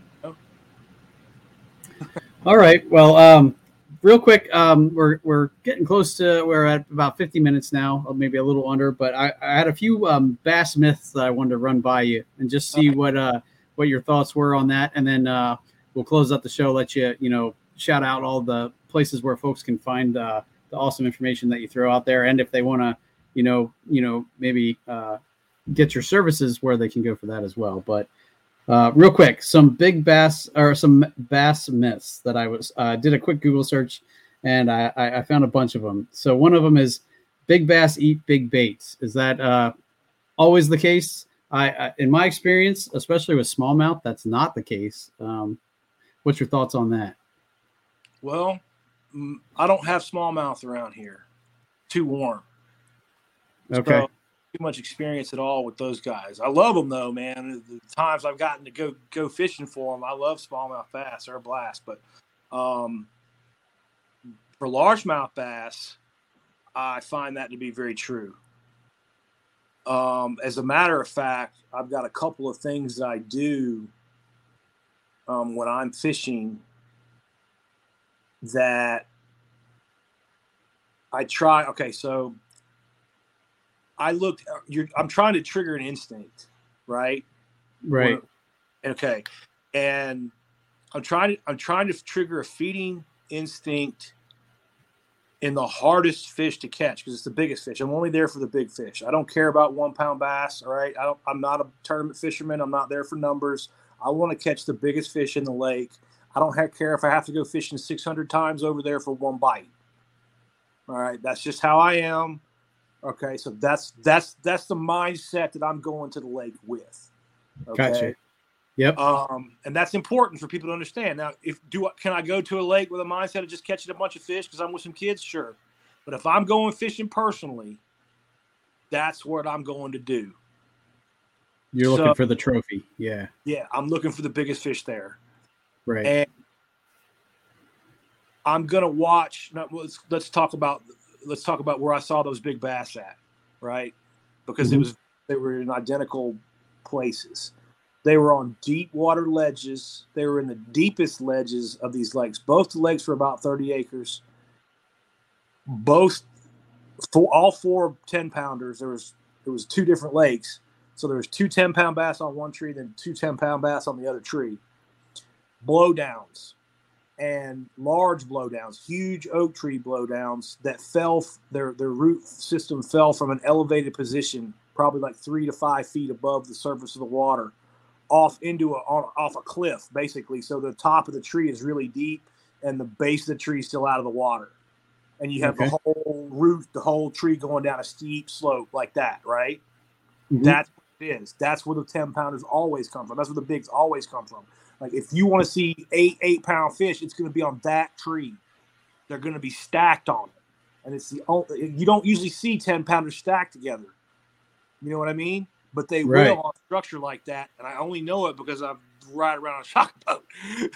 All right. Well, real quick, we're getting close to. We're at about 50 minutes now, or maybe a little under. But I had a few bass myths that I wanted to run by you and just see what your thoughts were on that, and then we'll close up the show. Let you shout out all the places where folks can find the awesome information that you throw out there, and if they want to, maybe get your services, where they can go for that as well. But real quick, some bass myths that I did a quick Google search, and I found a bunch of them. So one of them is big bass eat big baits. Is that always the case? In my experience, especially with smallmouth, that's not the case. What's your thoughts on that? Well, I don't have smallmouth around here. Too warm. Okay. So, too much experience at all with those guys. I love them though, man. The times I've gotten to go fishing for them, I love smallmouth bass. They're a blast. But for largemouth bass, I find that to be very true. As a matter of fact, I've got a couple of things that I do when I'm fishing that I try. Okay, so I'm trying to trigger an instinct, right? Right. Okay. And I'm trying to trigger a feeding instinct in the hardest fish to catch, because it's the biggest fish. I'm only there for the big fish. I don't care about 1-pound bass. All right. I'm not a tournament fisherman. I'm not there for numbers. I want to catch the biggest fish in the lake. I don't care if I have to go fishing 600 times over there for one bite. All right. That's just how I am. Okay. So that's the mindset that I'm going to the lake with. Okay. Gotcha. Yep. And that's important for people to understand. Now, can I go to a lake with a mindset of just catching a bunch of fish because I'm with some kids? Sure. But if I'm going fishing personally, that's what I'm going to do. You're looking for the trophy. Yeah. Yeah. I'm looking for the biggest fish there. Right. And I'm going to watch. Now, let's talk about where I saw those big bass at. Right. Because they were in identical places. They were on deep water ledges. They were in the deepest ledges of these lakes. Both the lakes were about 30 acres. All four 10-pounders. There was two different lakes. So there was two 10-pound bass on one tree, then two 10-pound bass on the other tree. Blowdowns. and large blowdowns, huge oak tree blowdowns that fell. Their root system fell from an elevated position, probably like 3 to 5 feet above the surface of the water, off a cliff, basically. So the top of the tree is really deep, and the base of the tree is still out of the water. And you have the whole root, the whole tree going down a steep slope like that, right? Mm-hmm. That's what it is. That's where the 10-pounders always come from. That's where the bigs always come from. Like, if you want to see 8-pound fish, it's going to be on that tree. They're going to be stacked on it. And it's you don't usually see 10-pounders stacked together. You know what I mean? But they will on structure like that. And I only know it because I ride around on a shock boat.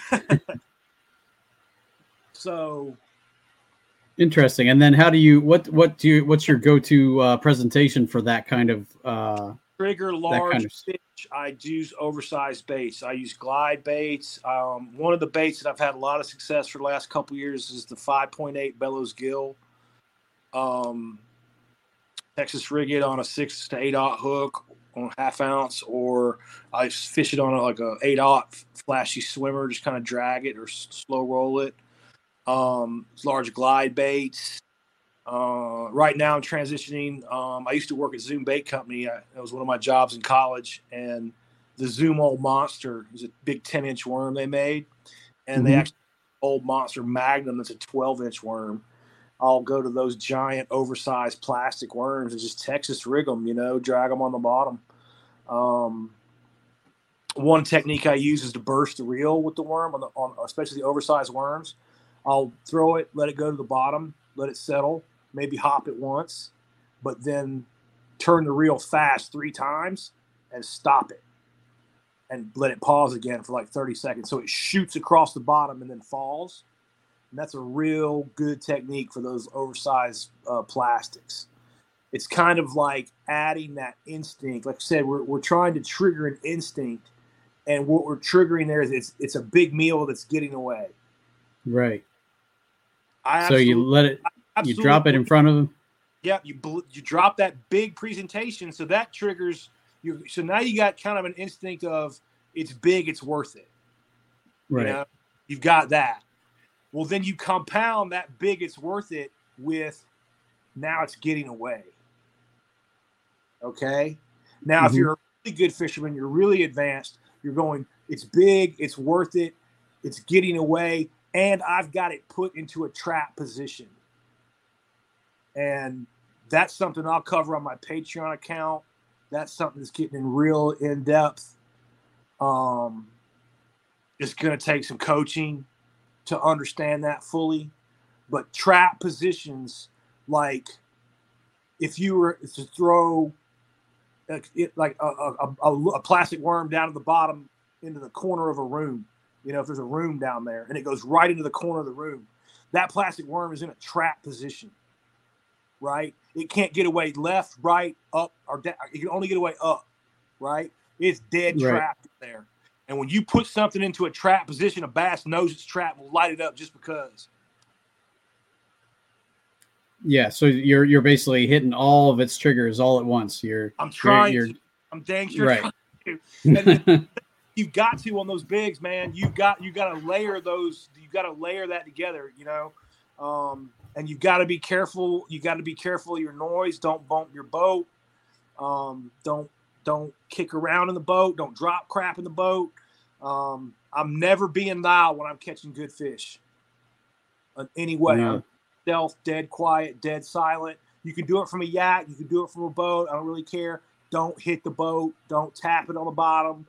So interesting. And then how do you what's your go-to presentation for that kind of trigger large kind of fish? I use oversized baits. I use glide baits. One of the baits that I've had a lot of success for the last couple of years is the 5.8 Bellows gill. Texas rig it on a 6 to 8/0 hook on a 1/2 ounce, or I fish it on like a 8/0 flashy swimmer, just kind of drag it or slow roll it. Large glide baits. Right now I'm transitioning. I used to work at Zoom Bait Company. That was one of my jobs in college, and the Zoom Old Monster is a big 10-inch worm they made, and they actually Old Monster Magnum that's a 12-inch worm. I'll go to those giant oversized plastic worms and just Texas rig them, drag them on the bottom. One technique I use is to burst the reel with the worm on especially the oversized worms. I'll throw it, let it go to the bottom, let it settle, maybe hop it once, but then turn the reel fast 3 times and stop it and let it pause again for like 30 seconds. So it shoots across the bottom and then falls. And that's a real good technique for those oversized plastics. It's kind of like adding that instinct. Like I said, we're trying to trigger an instinct, and what we're triggering there is it's a big meal that's getting away. Right. So you let it, you drop it in front of them. Yeah, you drop that big presentation, so that triggers you. So now you got kind of an instinct of it's big, it's worth it. Right. You've got that. Well, then you compound that big, it's worth it with now it's getting away. Okay. Now, if you're a really good fisherman, you're really advanced, you're going, it's big, it's worth it, it's getting away, and I've got it put into a trap position. And that's something I'll cover on my Patreon account. That's something that's getting in real in-depth. It's going to take some coaching to understand that fully. But trap positions, like if you were to throw a plastic worm down to the bottom into the corner of a room, if there's a room down there and it goes right into the corner of the room, that plastic worm is in a trap position, right? It can't get away left, right, up, or down. It can only get away up, right? It's dead trapped there. And when you put something into a trap position, a bass knows it's trapped and will light it up just because. Yeah, so you're basically hitting all of its triggers all at once. I'm dang sure trying to. And you've got to on those bigs, man. You got to layer those. You got to layer that together, and you've got to be careful. You got to be careful of your noise. Don't bump your boat. Don't kick around in the boat. Don't drop crap in the boat. I'm never being loud when I'm catching good fish. In any way. No. Stealth, dead quiet, dead silent. You can do it from a yak. You can do it from a boat. I don't really care. Don't hit the boat. Don't tap it on the bottom.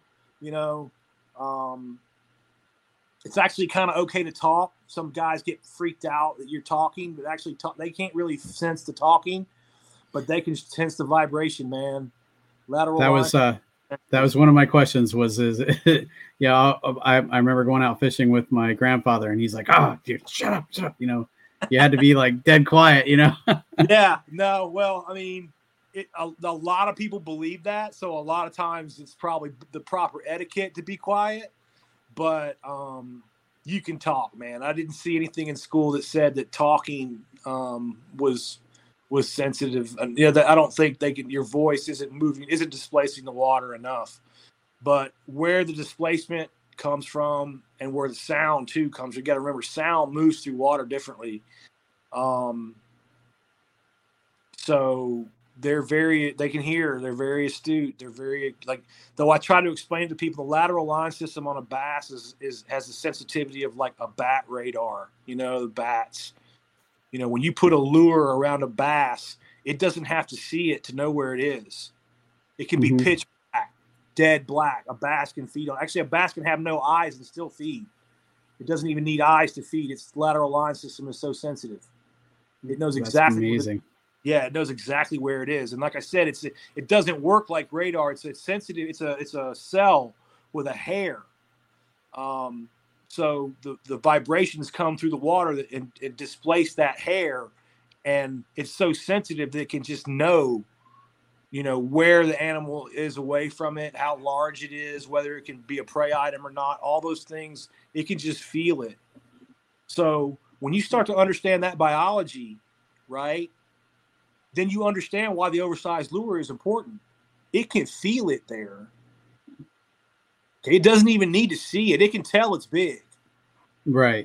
It's actually kind of okay to talk. Some guys get freaked out that you're talking, but actually they can't really sense the talking, but they can sense the vibration, man. Lateral line. That was one of my questions I remember going out fishing with my grandfather, and he's like, "Oh, dude, shut up. You had to be like dead quiet, Yeah, no. Well, I mean, a lot of people believe that. So a lot of times it's probably the proper etiquette to be quiet, but you can talk, man. I didn't see anything in school that said that talking was sensitive. And I don't think your voice isn't displacing the water enough. But where the displacement comes from and where the sound too comes. You got to remember, sound moves through water differently. So they can hear, they're very astute. They're very, like, though I try to explain to people, the lateral line system on a bass has the sensitivity of like a bat radar, the bats, when you put a lure around a bass, it doesn't have to see it to know where it is. It can be pitch black, dead black. A bass can feed on, actually a bass can have no eyes and still feed. It doesn't even need eyes to feed. Its lateral line system is so sensitive. It knows exactly. Amazing. It knows exactly where it is. And like I said, it doesn't work like radar. It's sensitive. It's a cell with a hair. So the vibrations come through the water and displace that hair, and it's so sensitive that it can just know, where the animal is away from it, how large it is, whether it can be a prey item or not. All those things, it can just feel it. So when you start to understand that biology, right, then you understand why the oversized lure is important. It can feel it there. Okay, it doesn't even need to see it. It can tell it's big. Right.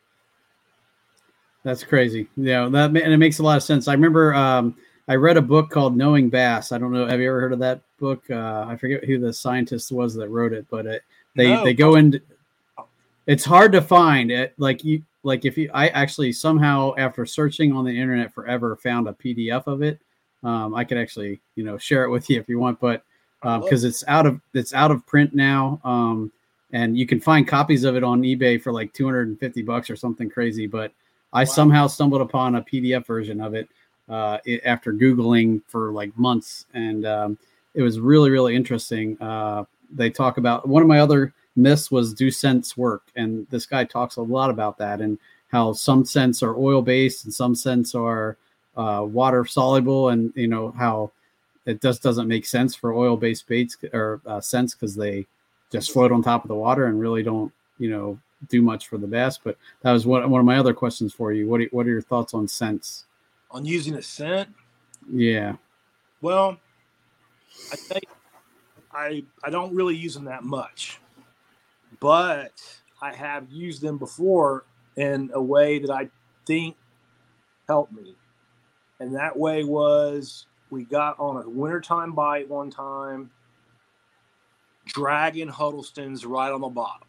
That's crazy. And it makes a lot of sense. I remember I read a book called Knowing Bass. I don't know. Have you ever heard of that book? I forget who the scientist was that wrote it, but they go into. It's hard to find it. I actually somehow, after searching on the internet forever, found a PDF of it. I could actually, share it with you if you want, but because it's out of print now. And you can find copies of it on eBay for like $250 or something crazy. But I somehow stumbled upon a PDF version of it after Googling for like months. And it was really, really interesting. They talk about, one of my other myths was, do scents work? And this guy talks a lot about that, and how some scents are oil based and some scents are water soluble, and how it just doesn't make sense for oil based baits or scents, because they just float on top of the water and really don't do much for the bass. But that was one of my other questions for you. What are your thoughts on scents? On using a scent? Yeah. Well, I think I don't really use them that much, but I have used them before in a way that I think helped me. And that way was, we got on a wintertime bite one time, dragging Huddleston's right on the bottom.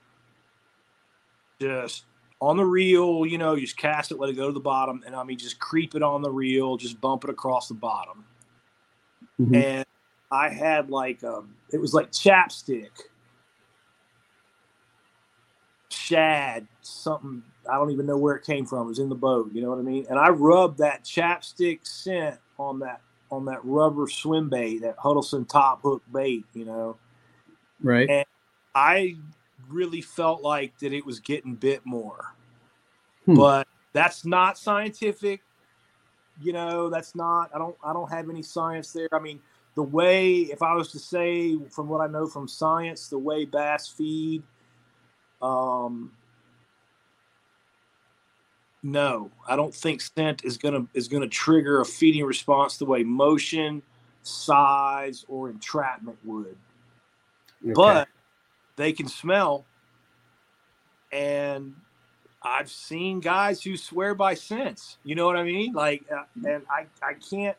Just on the reel, you just cast it, let it go to the bottom, and just creep it on the reel, just bump it across the bottom. Mm-hmm. And I had it was like chapstick, shad, something, I don't even know where it came from. It was in the boat, you know what I mean? And I rubbed that chapstick scent on that rubber swim bait, that Huddleston top hook bait, Right. And I really felt like that it was getting bit more. But that's not scientific. That's not, I don't have any science there. I mean, the way, if I was to say from what I know from science, the way bass feed, no, I don't think scent is gonna trigger a feeding response the way motion, size, or entrapment would. Okay. But they can smell, and I've seen guys who swear by scents. You know what I mean? And I can't.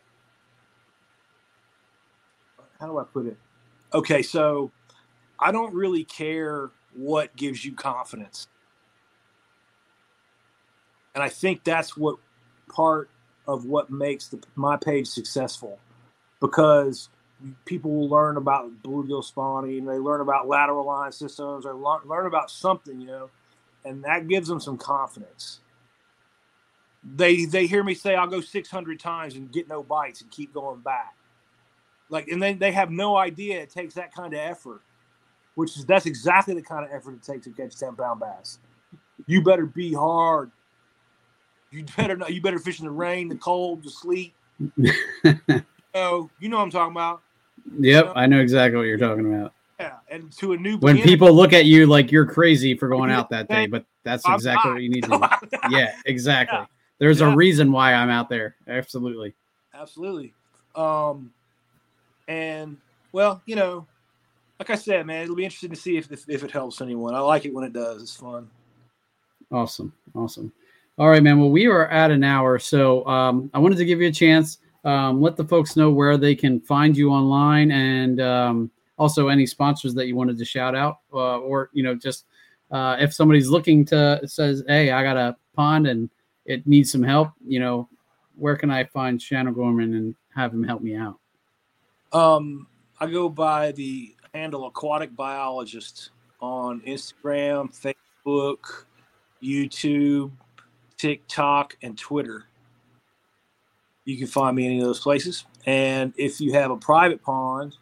How do I put it? Okay, so I don't really care what gives you confidence. And I think that's what part of what makes my page successful, because people will learn about bluegill spawning, they learn about lateral line systems, or learn about something, and that gives them some confidence. They hear me say, I'll go 600 times and get no bites and keep going back. And then they have no idea it takes that kind of effort, that's exactly the kind of effort it takes to catch 10-pound bass. You better be hard. You better fish in the rain, the cold, the sleet. You know what I'm talking about. Yep, I know exactly what you're talking about. Yeah, and to a new when people look at you like you're crazy for going out that day, but that's exactly what you need to do. Yeah, exactly. Yeah. There's a reason why I'm out there. Absolutely. And well, like I said, man, it'll be interesting to see if it helps anyone. I like it when it does. It's fun. Awesome. All right, man. Well, we are at an hour, so I wanted to give you a chance. Let the folks know where they can find you online, and also any sponsors that you wanted to shout out, or just if somebody's looking says, hey, I got a pond and it needs some help. Where can I find Shannon Gorman and have him help me out? I go by the handle Aquatic Biologist on Instagram, Facebook, YouTube, TikTok, and Twitter. You can find me in any of those places. And if you have a private pond,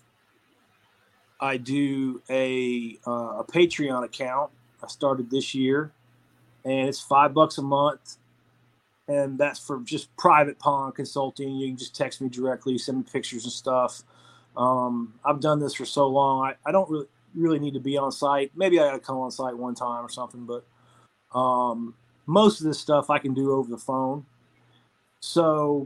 I do a Patreon account. I started this year, and it's $5 a month. And that's for just private pond consulting. You can just text me directly, send me pictures and stuff. I've done this for so long. I don't really need to be on site. Maybe I got to come on site one time or something, but most of this stuff I can do over the phone. So,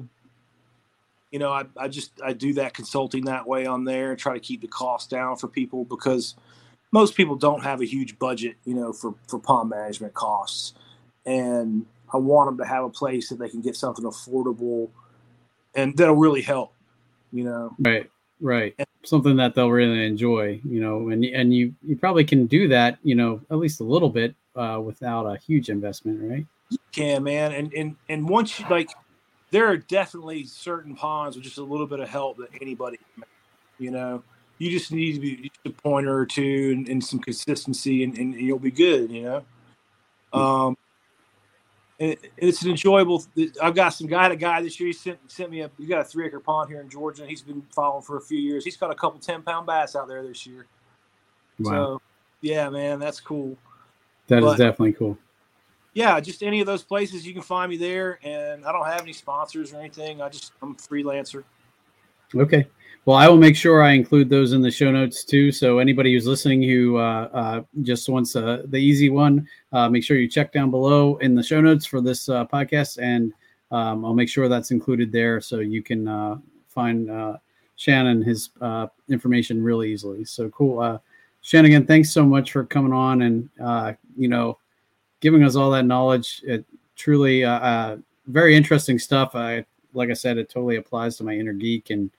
I do that consulting that way on there and try to keep the cost down for people, because most people don't have a huge budget, for pond management costs. And I want them to have a place that they can get something affordable and that'll really help, Right. Something that they'll really enjoy, and you probably can do that, at least a little bit without a huge investment, right? You can, man. And once there are definitely certain ponds with just a little bit of help that anybody can make, you just need to be just a pointer or two and some consistency and you'll be good, And it's an enjoyable. I've got a guy this year. He sent me you got a 3-acre pond here in Georgia. He's been following for a few years. He's got a couple 10-pound bass out there this year. Wow. So, yeah, man, that's cool. That is definitely cool. Yeah, just any of those places you can find me there. And I don't have any sponsors or anything. I'm a freelancer. Okay. Well, I will make sure I include those in the show notes too. So anybody who's listening who just wants the easy one, make sure you check down below in the show notes for this podcast, and I'll make sure that's included there so you can find Shannon, his information really easily. So cool. Shannon, again, thanks so much for coming on and, giving us all that knowledge. It truly very interesting stuff. Like I said, it totally applies to my inner geek, and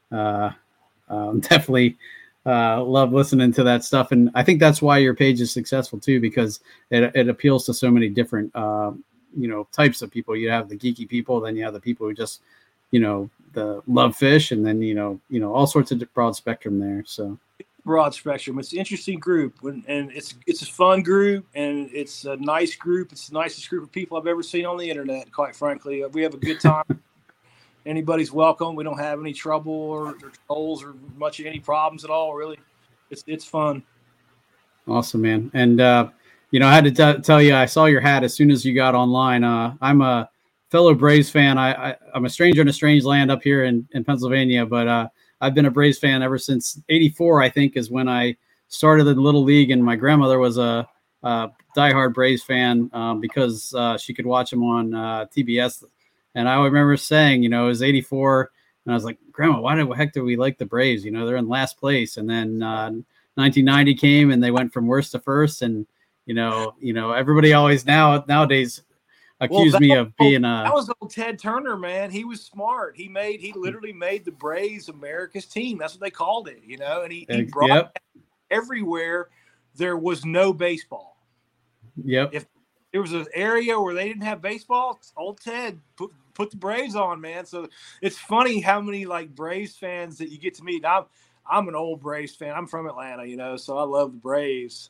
definitely love listening to that stuff. And I think that's why your page is successful too, because it appeals to so many different, types of people. You have the geeky people, then you have the people who just, the love fish, and then, all sorts of broad spectrum there. So broad spectrum. It's an interesting group, and it's a fun group, and it's a nice group. It's the nicest group of people I've ever seen on the internet, quite frankly. We have a good time. Anybody's welcome. We don't have any trouble or trolls or much of any problems at all, really. It's fun. Awesome, man. And, I had to tell you, I saw your hat as soon as you got online. I'm a fellow Braves fan. I'm a stranger in a strange land up here in Pennsylvania, but I've been a Braves fan ever since '84, I think, is when I started in Little League, and my grandmother was a diehard Braves fan because she could watch them on TBS. And I remember saying, it was '84, and I was like, Grandma, why the heck do we like the Braves? They're in last place. And then 1990 came, and they went from worst to first. And everybody always nowadays accuse me of being that was old Ted Turner, man. He was smart. He literally made the Braves America's team. That's what they called it, And he brought it everywhere. There was no baseball. Yep. If there was an area where they didn't have baseball, old Ted put the Braves on, man. So it's funny how many Braves fans that you get to meet. I'm an old Braves fan. I'm from Atlanta, so I love the Braves.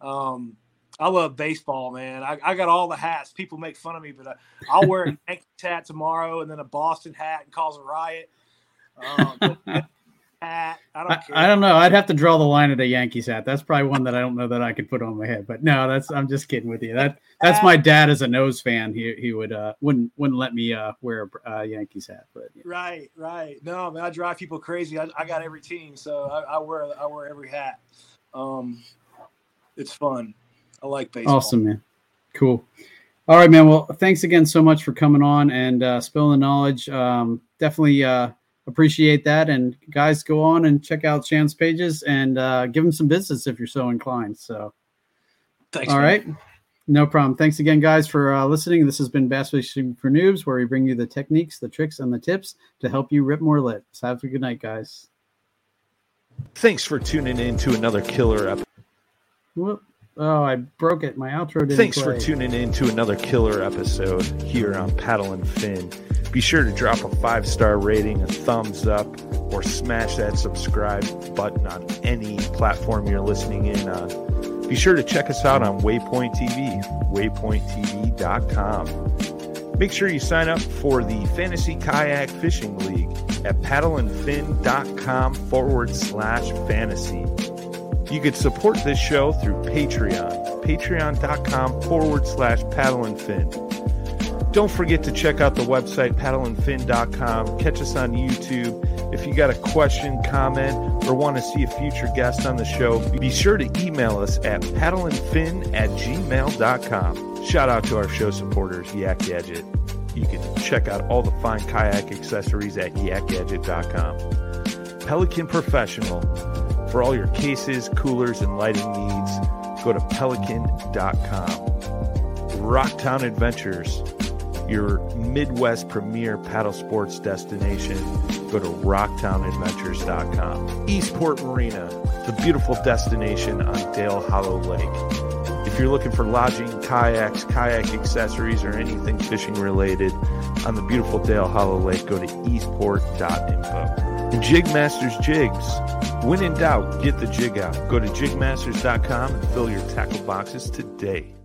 I love baseball, man. I got all the hats. People make fun of me, but I'll wear a Yankees hat tomorrow and then a Boston hat and cause a riot. Hat. I don't care. I don't know. I'd have to draw the line at a Yankees hat. That's probably one that I don't know that I could put on my head. But no, I'm just kidding with you. That's my dad as a nose fan. He wouldn't let me wear a Yankees hat. But yeah. Right. No, man, I drive people crazy. I got every team, so I wear every hat. It's fun. I like baseball. Awesome, man. Cool. All right, man. Well, thanks again so much for coming on and spilling the knowledge. Definitely appreciate that. And guys, go on and check out Shan's pages and give him some business if you're so inclined. So, thanks. All right. No problem. Thanks again, guys, for listening. This has been Bass Fishing for Noobs, where we bring you the techniques, the tricks, and the tips to help you rip more lips. Have a good night, guys. Thanks for tuning in to another killer episode. Whoop. Oh, I broke it. My outro didn't Thanks play. for tuning in to another killer episode here on Paddle and Fin. Be sure to drop a 5-star rating, a thumbs up, or smash that subscribe button on any platform you're listening in on. Be sure to check us out on Waypoint TV, waypointtv.com. Make sure you sign up for the Fantasy Kayak Fishing League at paddleandfin.com/fantasy. You could support this show through Patreon, patreon.com/paddleandfin. Don't forget to check out the website, paddleandfin.com. Catch us on YouTube. If you got a question, comment, or want to see a future guest on the show, be sure to email us at paddleandfin@gmail.com. Shout out to our show supporters, Yak Gadget. You can check out all the fine kayak accessories at yakgadget.com. Pelican Professional. For all your cases, coolers, and lighting needs, go to pelican.com. Rocktown Adventures, your Midwest premier paddle sports destination. Go to rocktownadventures.com. Eastport Marina, the beautiful destination on Dale Hollow Lake. If you're looking for lodging, kayaks, kayak accessories, or anything fishing related on the beautiful Dale Hollow Lake, go to eastport.info. And Jigmasters Jigs. When in doubt, get the jig out. Go to jigmasters.com and fill your tackle boxes today.